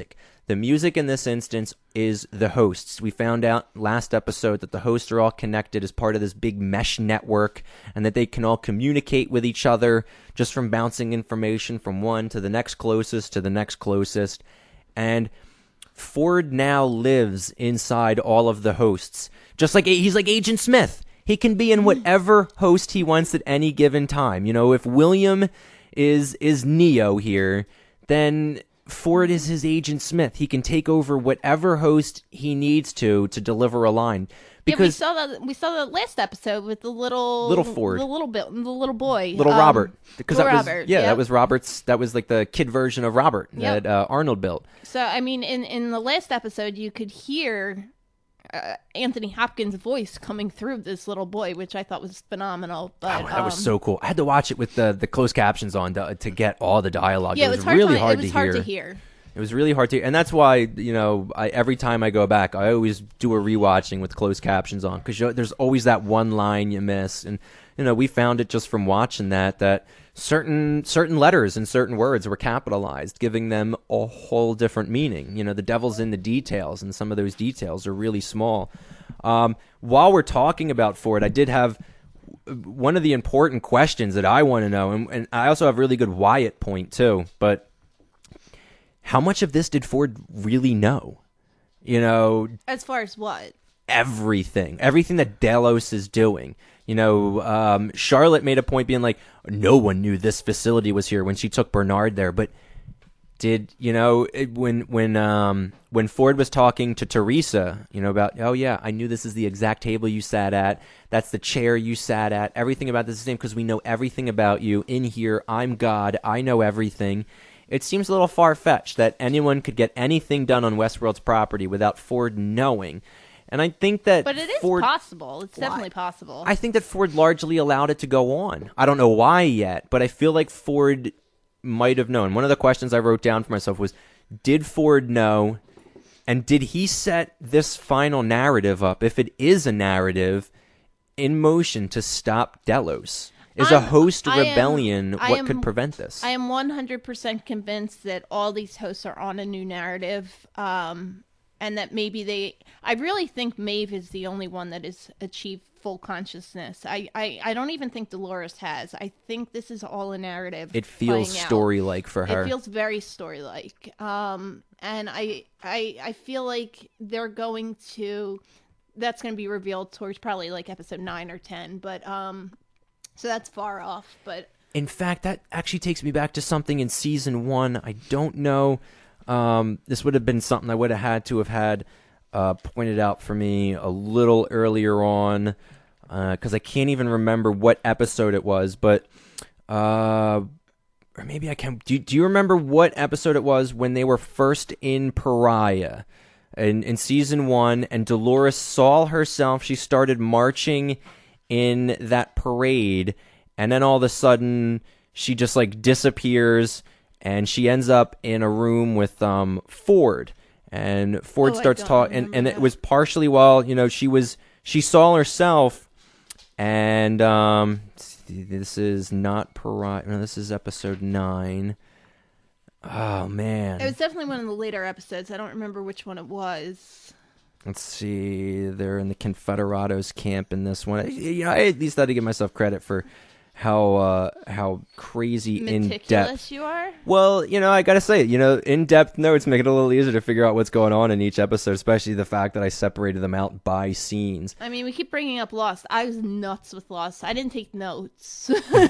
The music in this instance is the hosts. We found out last episode that the hosts are all connected as part of this big mesh network and that they can all communicate with each other just from bouncing information from one to the next closest to the next closest. And Ford now lives inside all of the hosts. Just like he's like Agent Smith. He can be in whatever host he wants at any given time. You know, if William is is Neo here, then Ford is his Agent Smith. He can take over whatever host he needs to to deliver a line. Because yeah, we saw that we saw that last episode with the little little Ford, the little bit, the little boy, little um, Robert. Because that was Robert, yeah, yep. that was Robert's. That was like the kid version of Robert yep. that uh, Arnold built. So I mean, in in the last episode, you could hear uh, Anthony Hopkins' voice coming through this little boy, which I thought was phenomenal. But oh, that um, was so cool. I had to watch it with the the closed captions on to, to get all the dialogue. Yeah, it was, it was hard really to, hard, it was to, hard hear. to hear. It was really hard to, and that's why, you know, I, every time I go back, I always do a rewatching with closed captions on, because there's always that one line you miss, and you know, we found it just from watching that that certain certain letters and certain words were capitalized, giving them a whole different meaning. You know, the devil's in the details, and some of those details are really small. Um, while we're talking about Ford, I did have one of the important questions that I want to know, and, and I also have a really good Wyatt point too, but how much of this did Ford really know? You know, as far as what? Everything. Everything that Delos is doing. You know, um, Charlotte made a point being like, no one knew this facility was here when she took Bernard there. But did, you know, it, when when um, when Ford was talking to Teresa, you know, about, oh, yeah, I knew this is the exact table you sat at. That's the chair you sat at. Everything about this is the same because we know everything about you. In here, I'm God. I know everything. It seems a little far-fetched that anyone could get anything done on Westworld's property without Ford knowing. And I think that But it is Ford, possible. It's why? definitely possible. I think that Ford largely allowed it to go on. I don't know why yet, but I feel like Ford might have known. One of the questions I wrote down for myself was, did Ford know, and did he set this final narrative up, if it is a narrative, in motion to stop Delos? Is I'm, a host I rebellion am, what am, could prevent this? I am one hundred percent convinced that all these hosts are on a new narrative, um, and that maybe they... I really think Maeve is the only one that has achieved full consciousness. I, I, I don't even think Dolores has. I think this is all a narrative. It feels story-like for her. It feels very story-like. Um, and I, I, I feel like they're going to... That's going to be revealed towards probably like episode nine or ten, but... Um, So that's far off, but... In fact, that actually takes me back to something in season one. I don't know. Um, this would have been something I would have had to have had uh, pointed out for me a little earlier on, because uh, I can't even remember what episode it was, but... Uh, or maybe I can... Do, do you remember what episode it was when they were first in Pariah in, in season one, and Dolores saw herself, she started marching in that parade, and then all of a sudden she just like disappears, and she ends up in a room with um Ford, and Ford oh, starts talking, and, and it was partially while, you know, she was she saw herself, and um this is not Pariah, no, this is episode nine. Oh man, it was definitely one of the later episodes. I don't remember which one it was. Let's see. They're in the Confederados camp in this one. You know, I at least had to give myself credit for how uh, how crazy in depth you are. Well, you know, I gotta say, you know, in depth notes make it a little easier to figure out what's going on in each episode, especially the fact that I separated them out by scenes. I mean, we keep bringing up Lost. I was nuts with Lost. I didn't take notes.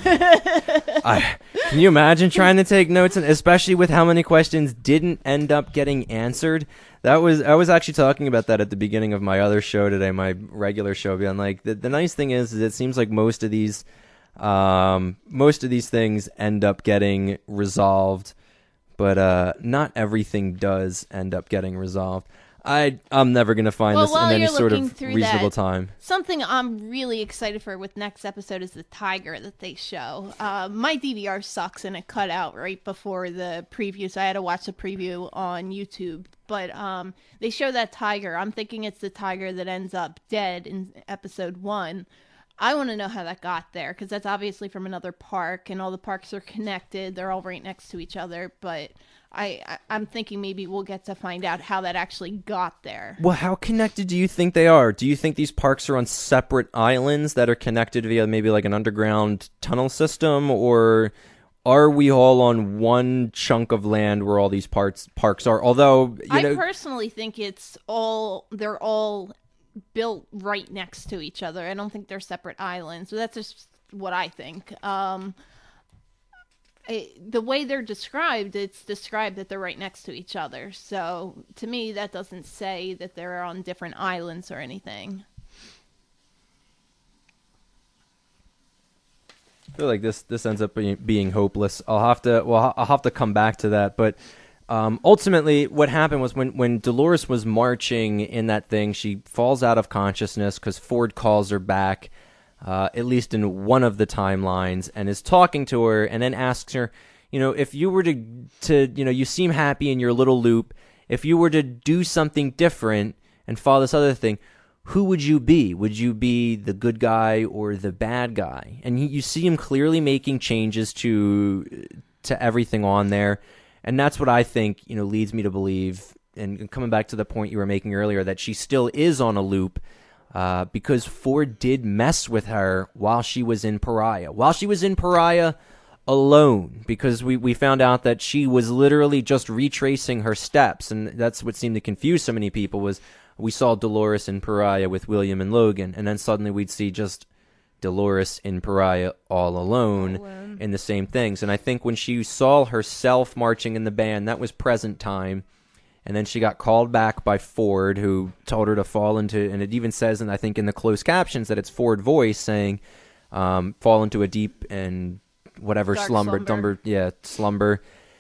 I, can you imagine trying to take notes, and especially with how many questions didn't end up getting answered? That was I was actually talking about that at the beginning of my other show today, my regular show, being like, the, the nice thing is, is it seems like most of these um, most of these things end up getting resolved, but uh, not everything does end up getting resolved. I I'm never gonna find well, this in any sort of reasonable that, time. Something I'm really excited for with next episode is the tiger that they show. Uh, my D V R sucks and it cut out right before the preview, so I had to watch the preview on YouTube. But um, they show that tiger. I'm thinking it's the tiger that ends up dead in episode one. I want to know how that got there, because that's obviously from another park, and all the parks are connected. They're all right next to each other, but I, I I'm thinking maybe we'll get to find out how that actually got there. Well, how connected do you think they are? Do you think these parks are on separate islands that are connected via maybe like an underground tunnel system, or are we all on one chunk of land where all these parts parks are? Although, you I know, personally think it's all they're all built right next to each other. I don't think they're separate islands. So that's just what I think. Um, it, the way they're described, it's described that they're right next to each other. So to me, that doesn't say that they're on different islands or anything. I feel like this this ends up being, being hopeless. I'll have to well I'll have to come back to that, but um, ultimately what happened was when when Dolores was marching in that thing, she falls out of consciousness because Ford calls her back, uh, at least in one of the timelines, and is talking to her, and then asks her, you know, if you were to to you know you seem happy in your little loop, if you were to do something different and follow this other thing, who would you be? Would you be the good guy or the bad guy? And he, you see him clearly making changes to to everything on there, and that's what I think, you know, leads me to believe. And coming back to the point you were making earlier, that she still is on a loop, uh, because Ford did mess with her while she was in Pariah. While she was in Pariah alone, because we, we found out that she was literally just retracing her steps, and that's what seemed to confuse so many people. Was we saw Dolores in Pariah with William and Logan, and then suddenly we'd see just Dolores in Pariah all alone, all alone in the same things. And I think when she saw herself marching in the band, that was present time. And then she got called back by Ford, who told her to fall into, and it even says, and I think in the closed captions, that it's Ford voice saying, um, fall into a deep and whatever Dark slumber, slumber. dumber, yeah, slumber.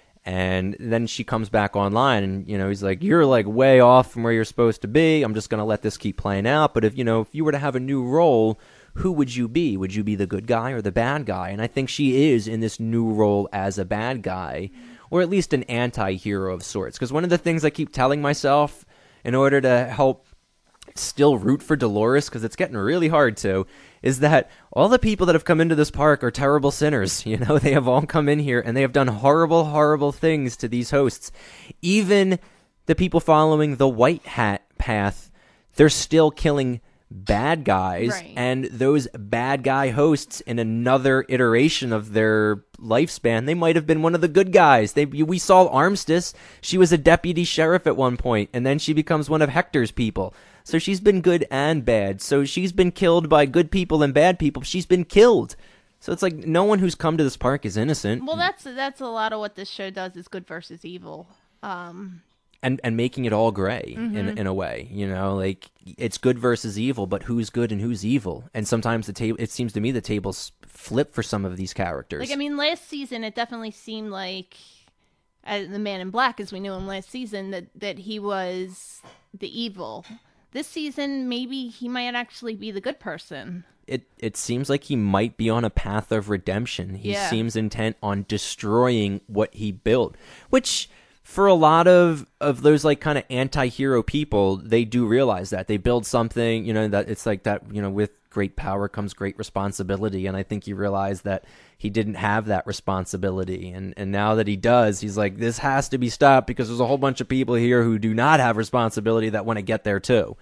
And then she comes back online, and, you know, he's like, you're like way off from where you're supposed to be. I'm just going to let this keep playing out. But if, you know, if you were to have a new role, who would you be? Would you be the good guy or the bad guy? And I think she is in this new role as a bad guy, or at least an anti-hero of sorts. Because one of the things I keep telling myself in order to help still root for Dolores, because it's getting really hard to, is that all the people that have come into this park are terrible sinners. You know, they have all come in here and they have done horrible, horrible things to these hosts. Even the people following the white hat path, they're still killing bad guys. Right. And those bad guy hosts in another iteration of their lifespan, they might have been one of the good guys. They we saw Armistice. She was a deputy sheriff at one point, and then she becomes one of Hector's people. So she's been good and bad. So she's been killed by good people and bad people. She's been killed. So it's like no one who's come to this park is innocent. Well, that's that's a lot of what this show does, is good versus evil. Um, and and making it all gray mm-hmm. in in a way, you know, like it's good versus evil, but who's good and who's evil? And sometimes the table, it seems to me, the tables flip for some of these characters. Like, I mean, last season it definitely seemed like uh, the Man in Black, as we knew him last season, that that he was the evil. This season, maybe he might actually be the good person. It it seems like he might be on a path of redemption. He yeah. seems intent on destroying what he built, which for a lot of, of those like kind of anti-hero people, they do realize that. They build something, you know, that it's like that, you know, with great power comes great responsibility. And I think he realized that he didn't have that responsibility. And, and now that he does, he's like, this has to be stopped because there's a whole bunch of people here who do not have responsibility that want to get there too.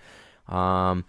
Um,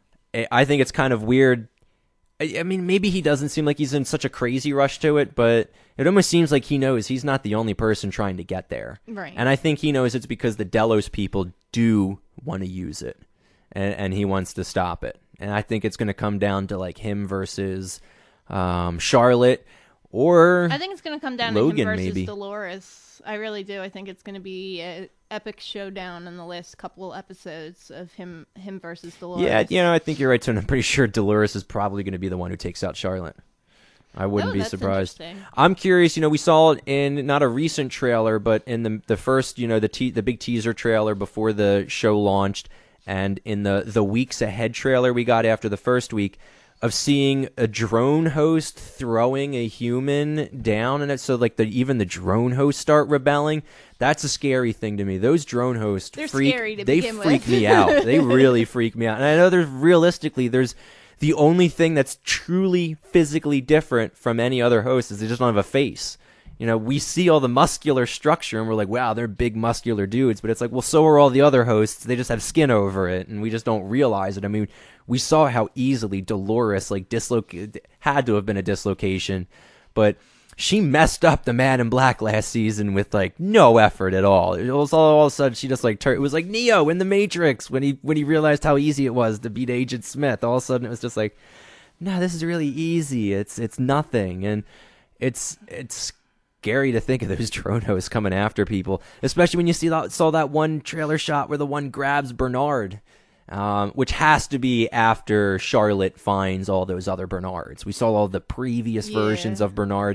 I think it's kind of weird. I mean, maybe he doesn't seem like he's in such a crazy rush to it, but it almost seems like he knows he's not the only person trying to get there. Right. And I think he knows it's because the Delos people do want to use it, and, and he wants to stop it. And I think it's going to come down to like him versus um, Charlotte, or I think it's going to come down Logan, to him versus maybe. Dolores. I really do. I think it's going to be an epic showdown in the last couple episodes of him him versus Dolores. Yeah, you know, I think you're right, so I'm pretty sure Dolores is probably going to be the one who takes out Charlotte. I wouldn't oh, be that's surprised. interesting. I'm curious, you know, we saw it in not a recent trailer, but in the the first, you know, the te- the big teaser trailer before the show launched, and in the, the weeks ahead trailer we got after the first week, of seeing a drone host throwing a human down, and it, so like the even the drone hosts start rebelling. That's a scary thing to me. Those drone hosts, They're freak, scary to they begin freak with. me out. They really freak me out. And I know there's realistically there's the only thing that's truly physically different from any other host is they just don't have a face. You know, we see all the muscular structure and we're like, wow, they're big muscular dudes. But it's like, well, so are all the other hosts. They just have skin over it and we just don't realize it. I mean, we saw how easily Dolores like disloc- had to have been a dislocation, but she messed up the Man in Black last season with like no effort at all. It was all, all of a sudden she just like tur- it was like Neo in the Matrix when he when he realized how easy it was to beat Agent Smith. All of a sudden it was just like, no, this is really easy. It's it's nothing, and it's it's scary to think of those drone hosts coming after people, especially when you see that saw that one trailer shot where the one grabs Bernard. Um, which has to be after Charlotte finds all those other Bernards. We saw all the previous Yeah. versions of Bernard.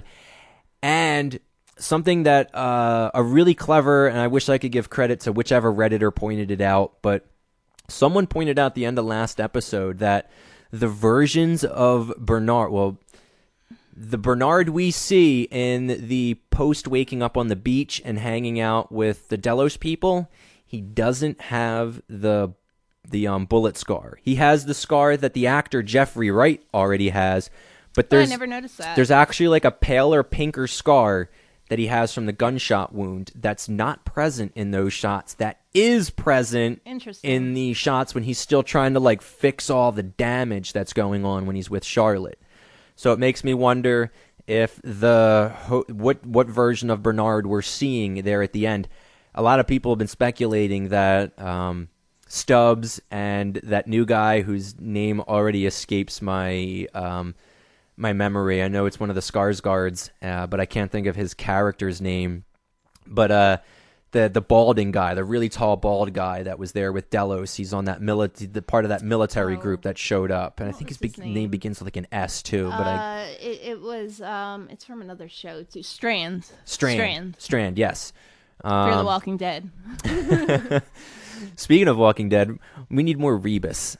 And something that uh, a really clever, and I wish I could give credit to whichever Redditor pointed it out, but someone pointed out at the end of last episode that the versions of Bernard, well, the Bernard we see in the post waking up on the beach and hanging out with the Delos people, he doesn't have the the um, bullet scar. He has the scar that the actor Jeffrey Wright already has, but Oh, I there's never noticed that. there's actually like a paler, pinker scar that he has from the gunshot wound that's not present in those shots. That is present Interesting. in the shots when he's still trying to like fix all the damage that's going on when he's with Charlotte. So it makes me wonder if the ho- what what version of Bernard we're seeing there at the end. A lot of people have been speculating that um, Stubbs and that new guy whose name already escapes my um, my memory. I know it's one of the Skarsgårds, uh, but I can't think of his character's name. But uh, the the balding guy, the really tall bald guy that was there with Delos, he's on that mili- the part of that military Oh. group that showed up, and I What think was his, his be- name? name? begins with like an S too. But I uh, it, it was um, it's from another show too. Strand. Strand, Strand. Strand, yes. Fear Um, the Walking Dead. Speaking of Walking Dead, we need more Rebus,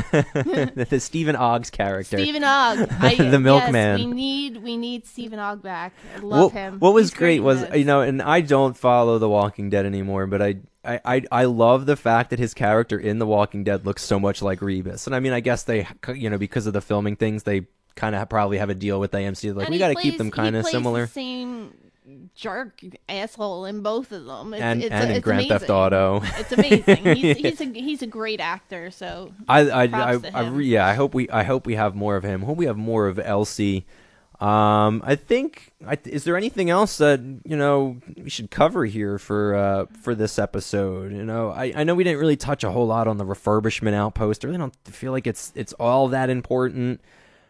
the Stephen Oggs character. Stephen Ogg. I, The milkman. Yes, we need we need Stephen Ogg back. I love what, him. what was He's great in was, this. you know, and I don't follow The Walking Dead anymore, but I, I, I, I love the fact that his character in The Walking Dead looks so much like Rebus. And I mean, I guess they, you know, because of the filming things, they kind of probably have a deal with A M C. Like, And we he got to plays- keep them kind he of plays similar. The same jerk asshole in both of them. It's, And, it's, and in it's Grand Theft amazing. Auto. It's amazing. He's he's a he's a great actor. So I, I, I, props to I, him. re- yeah, I hope we, I hope we have more of him. Hope we have more of Elsie. Um, I think, I, is there anything else that, you know, we should cover here for, uh, for this episode? You know, I, I know we didn't really touch a whole lot on the refurbishment outpost. I really don't feel like it's, it's all that important.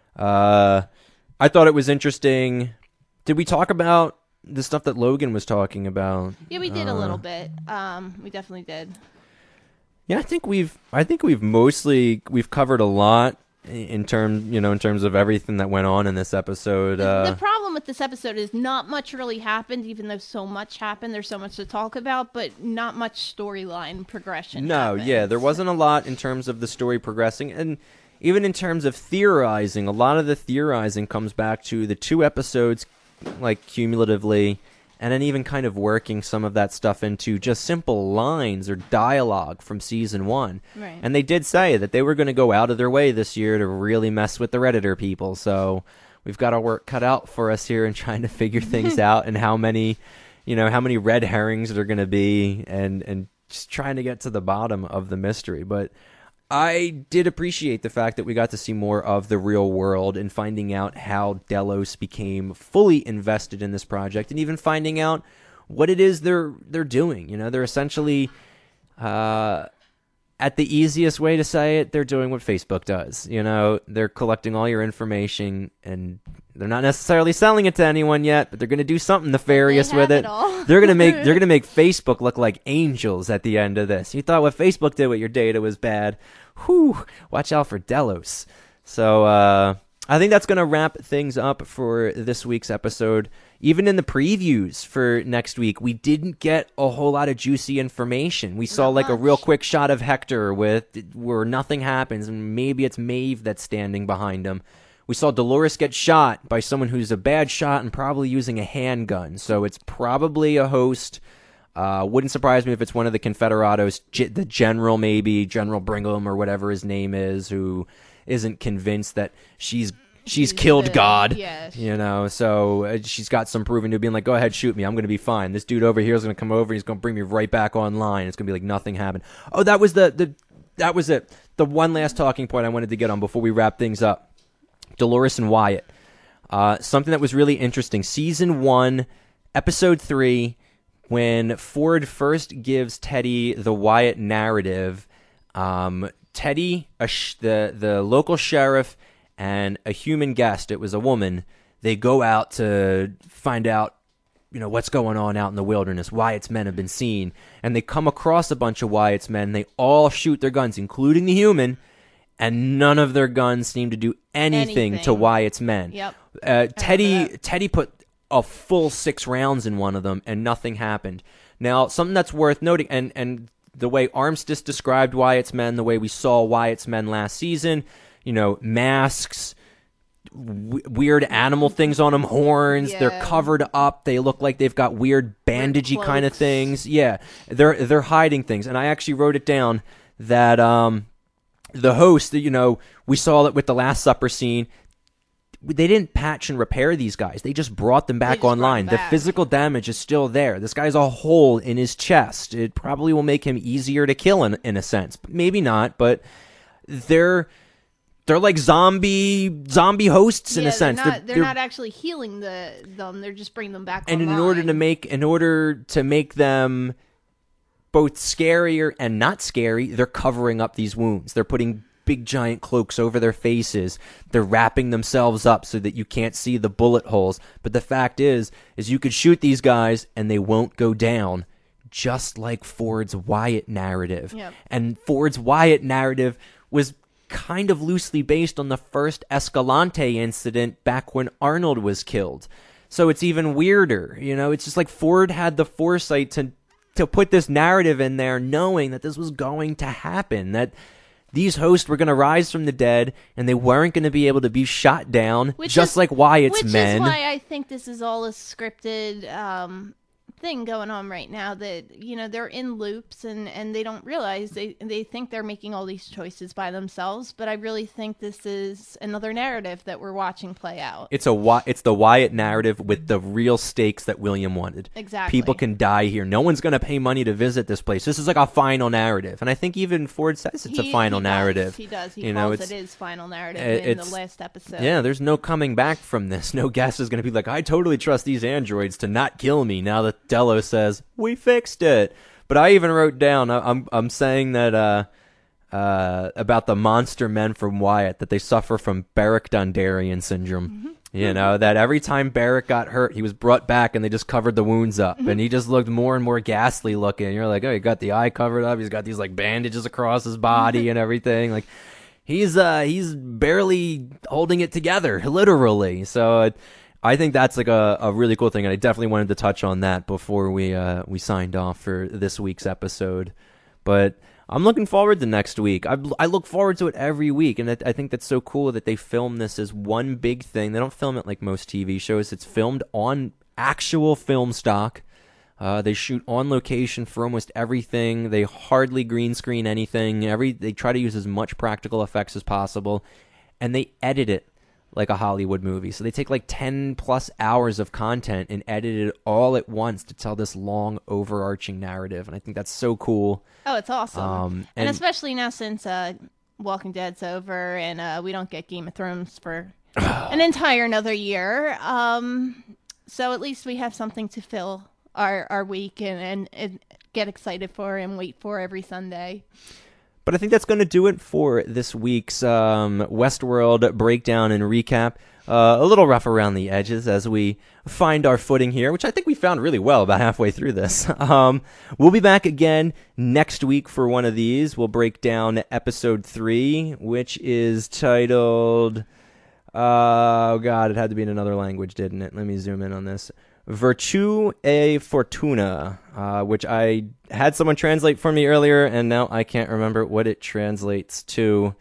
Uh, I thought it was interesting. Did we talk about the stuff that Logan was talking about? yeah, we did a Uh, little bit. Um, we definitely did. Yeah, I think we've I think we've mostly we've covered a lot in terms, you know, in terms of everything that went on in this episode. The, Uh, the problem with this episode is not much really happened, even though so much happened. There's so much to talk about, but not much storyline progression. no, happened. yeah, there wasn't a lot in terms of the story progressing, and even in terms of theorizing, a lot of the theorizing comes back to the two episodes, like cumulatively, and then even kind of working some of that stuff into just simple lines or dialogue from season one. Right. And they did say that they were going to go out of their way this year to really mess with the Redditor people. So we've got our work cut out for us here in trying to figure things out and how many, you know, how many red herrings there are going to be, and, and just trying to get to the bottom of the mystery. But I did appreciate the fact that we got to see more of the real world and finding out how Delos became fully invested in this project, and even finding out what it is they're they're doing. You know, they're essentially, uh, at the easiest way to say it, they're doing what Facebook does. You know, they're collecting all your information, and they're not necessarily selling it to anyone yet, but they're going to do something nefarious They with have it. it all. They're gonna make they're gonna make Facebook look like angels at the end of this. You thought what Facebook did with your data was bad. Whew, watch out for Delos. So uh, I think that's gonna wrap things up for this week's episode. Even in the previews for next week, we didn't get a whole lot of juicy information. We saw Not like a much. real quick shot of Hector with where nothing happens, and maybe it's Maeve that's standing behind him. We saw Dolores get shot by someone who's a bad shot and probably using a handgun. So it's probably a host. Uh, wouldn't surprise me if it's one of the Confederados, G- the general maybe, General Brigham or whatever his name is, who isn't convinced that she's she's She's killed the- God. yeah, You know, so uh, she's got some proving to being like, go ahead, shoot me. I'm going to be fine. This dude over here is going to come over. He's going to bring me right back online. It's going to be like nothing happened. Oh, that was the, the that was it. The one last talking point I wanted to get on before we wrap things up. Dolores and Wyatt. Uh, something that was really interesting. Season one, episode three, when Ford first gives Teddy the Wyatt narrative, um, Teddy, a sh- the the local sheriff, and a human guest, it was a woman, they go out to find out, you know, what's going on out in the wilderness. Wyatt's men have been seen. And they come across a bunch of Wyatt's men. They all shoot their guns, including the human, and none of their guns seem to do anything, Anything. to Wyatt's men. Yep. Uh, Teddy that. Teddy put a full six rounds in one of them, and nothing happened. Now, something that's worth noting, and, and the way Armistice described Wyatt's men, the way we saw Wyatt's men last season, you know, masks, w- weird animal things on them, horns, they're Yeah. covered up, they look like they've got weird bandagey kind of cloaks. things. Yeah, they're they're hiding things, and I actually wrote it down that um, the host, you know, we saw it with the Last Supper scene. They didn't patch and repair these guys. They just brought them back just brought online. them The back. physical damage is still there. This guy's a hole in his chest. It probably will make him easier to kill in, in a sense. Maybe not, but they're they're like zombie zombie hosts in yeah, a sense. They're not, they're, not actually healing the them. They're just bringing them back and online. in order to make in order to make them both scarier and not scary, they're covering up these wounds. They're putting big giant cloaks over their faces. They're wrapping themselves up so that you can't see the bullet holes. But the fact is, is you could shoot these guys and they won't go down, just like Ford's Wyatt narrative. Yep. And Ford's Wyatt narrative was kind of loosely based on the first Escalante incident back when Arnold was killed. So it's even weirder. You know, it's just like Ford had the foresight to to put this narrative in there knowing that this was going to happen, that these hosts were going to rise from the dead and they weren't going to be able to be shot down, Which just is- like Wyatt's Which men. is why I think this is all a scripted um, thing going on right now. That you know they're in loops and, and they don't realize they they think they're making all these choices by themselves. But I really think this is another narrative that we're watching play out. It's a Wy- it's the Wyatt narrative with the real stakes that William wanted. Exactly. People can die here. No one's going to pay money to visit this place. This is like a final narrative, and I think even Ford says it's a He- final he does. narrative. He does. He You know, calls it's- it his final narrative uh, in the it's- last episode. Yeah, there's no coming back from this. No guest is going to be like, I totally trust these androids to not kill me now that Delos says, we fixed it. But I even wrote down, I- I'm I'm saying that uh, uh, about the monster men from Wyatt, that they suffer from Beric Dondarrion syndrome. Mm-hmm. You know, that every time Beric got hurt, he was brought back and they just covered the wounds up. Mm-hmm. And he just looked more and more ghastly looking. You're like, oh, he got the eye covered up. He's got these like bandages across his body and everything. Like, he's uh he's barely holding it together, literally. So uh, I think that's like a, a really cool thing, and I definitely wanted to touch on that before we uh we signed off for this week's episode. But I'm looking forward to next week. I, I look forward to it every week, and I, I think that's so cool that they film this as one big thing. They don't film it like most T V shows. It's filmed on actual film stock. Uh, they shoot on location for almost everything. They hardly green screen anything. Every they try to use as much practical effects as possible, and they edit it like a Hollywood movie. So they take like ten plus hours of content and edit it all at once to tell this long, overarching narrative. And I think that's so cool. Oh, it's awesome. Um, and, and- especially now since uh, Walking Dead's over and uh, we don't get Game of Thrones for an entire another year. Um, so at least we have something to fill our, our week and, and, and get excited for and wait for every Sunday. But I think that's going to do it for this week's um, Westworld breakdown and recap. Uh, a little rough around the edges as we find our footing here, which I think we found really well about halfway through this. Um, we'll be back again next week for one of these. We'll break down episode three, which is titled... Uh, oh, God, it had to be in another language, didn't it? Let me zoom in on this. Virtù e Fortuna, uh, which I had someone translate for me earlier, and now I can't remember what it translates to.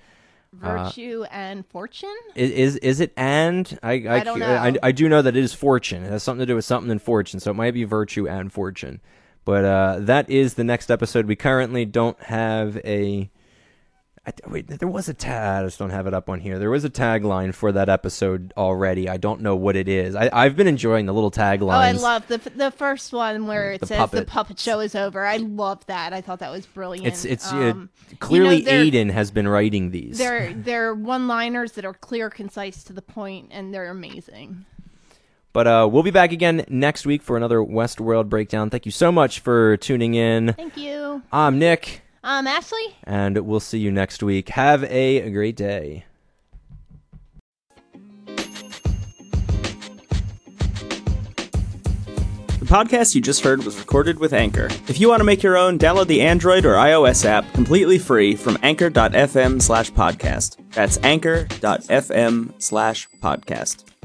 Virtue uh, and fortune? Is, is is it and? I I, I don't know. I, I do know that it is fortune. It has something to do with something in fortune, so it might be virtue and fortune. But uh, that is the next episode. We currently don't have a I, wait, there was a tag. I just don't have it up on here. There was a tagline for that episode already. I don't know what it is. I, I've been enjoying the little taglines. Oh, I love the the first one where it The says puppet. the puppet show is over. I love that. I thought that was brilliant. It's it's um, uh, clearly you know, they're- Aiden has been writing these. They're they're one-liners that are clear, concise, to the point, and they're amazing. But uh, we'll be back again next week for another Westworld breakdown. Thank you so much for tuning in. Thank you. I'm Nick. Um, Ashley? And we'll see you next week. Have a great day. The podcast you just heard was recorded with Anchor. If you want to make your own, download the Android or iOS app completely free from anchor.fm slash podcast. That's anchor.fm slash podcast.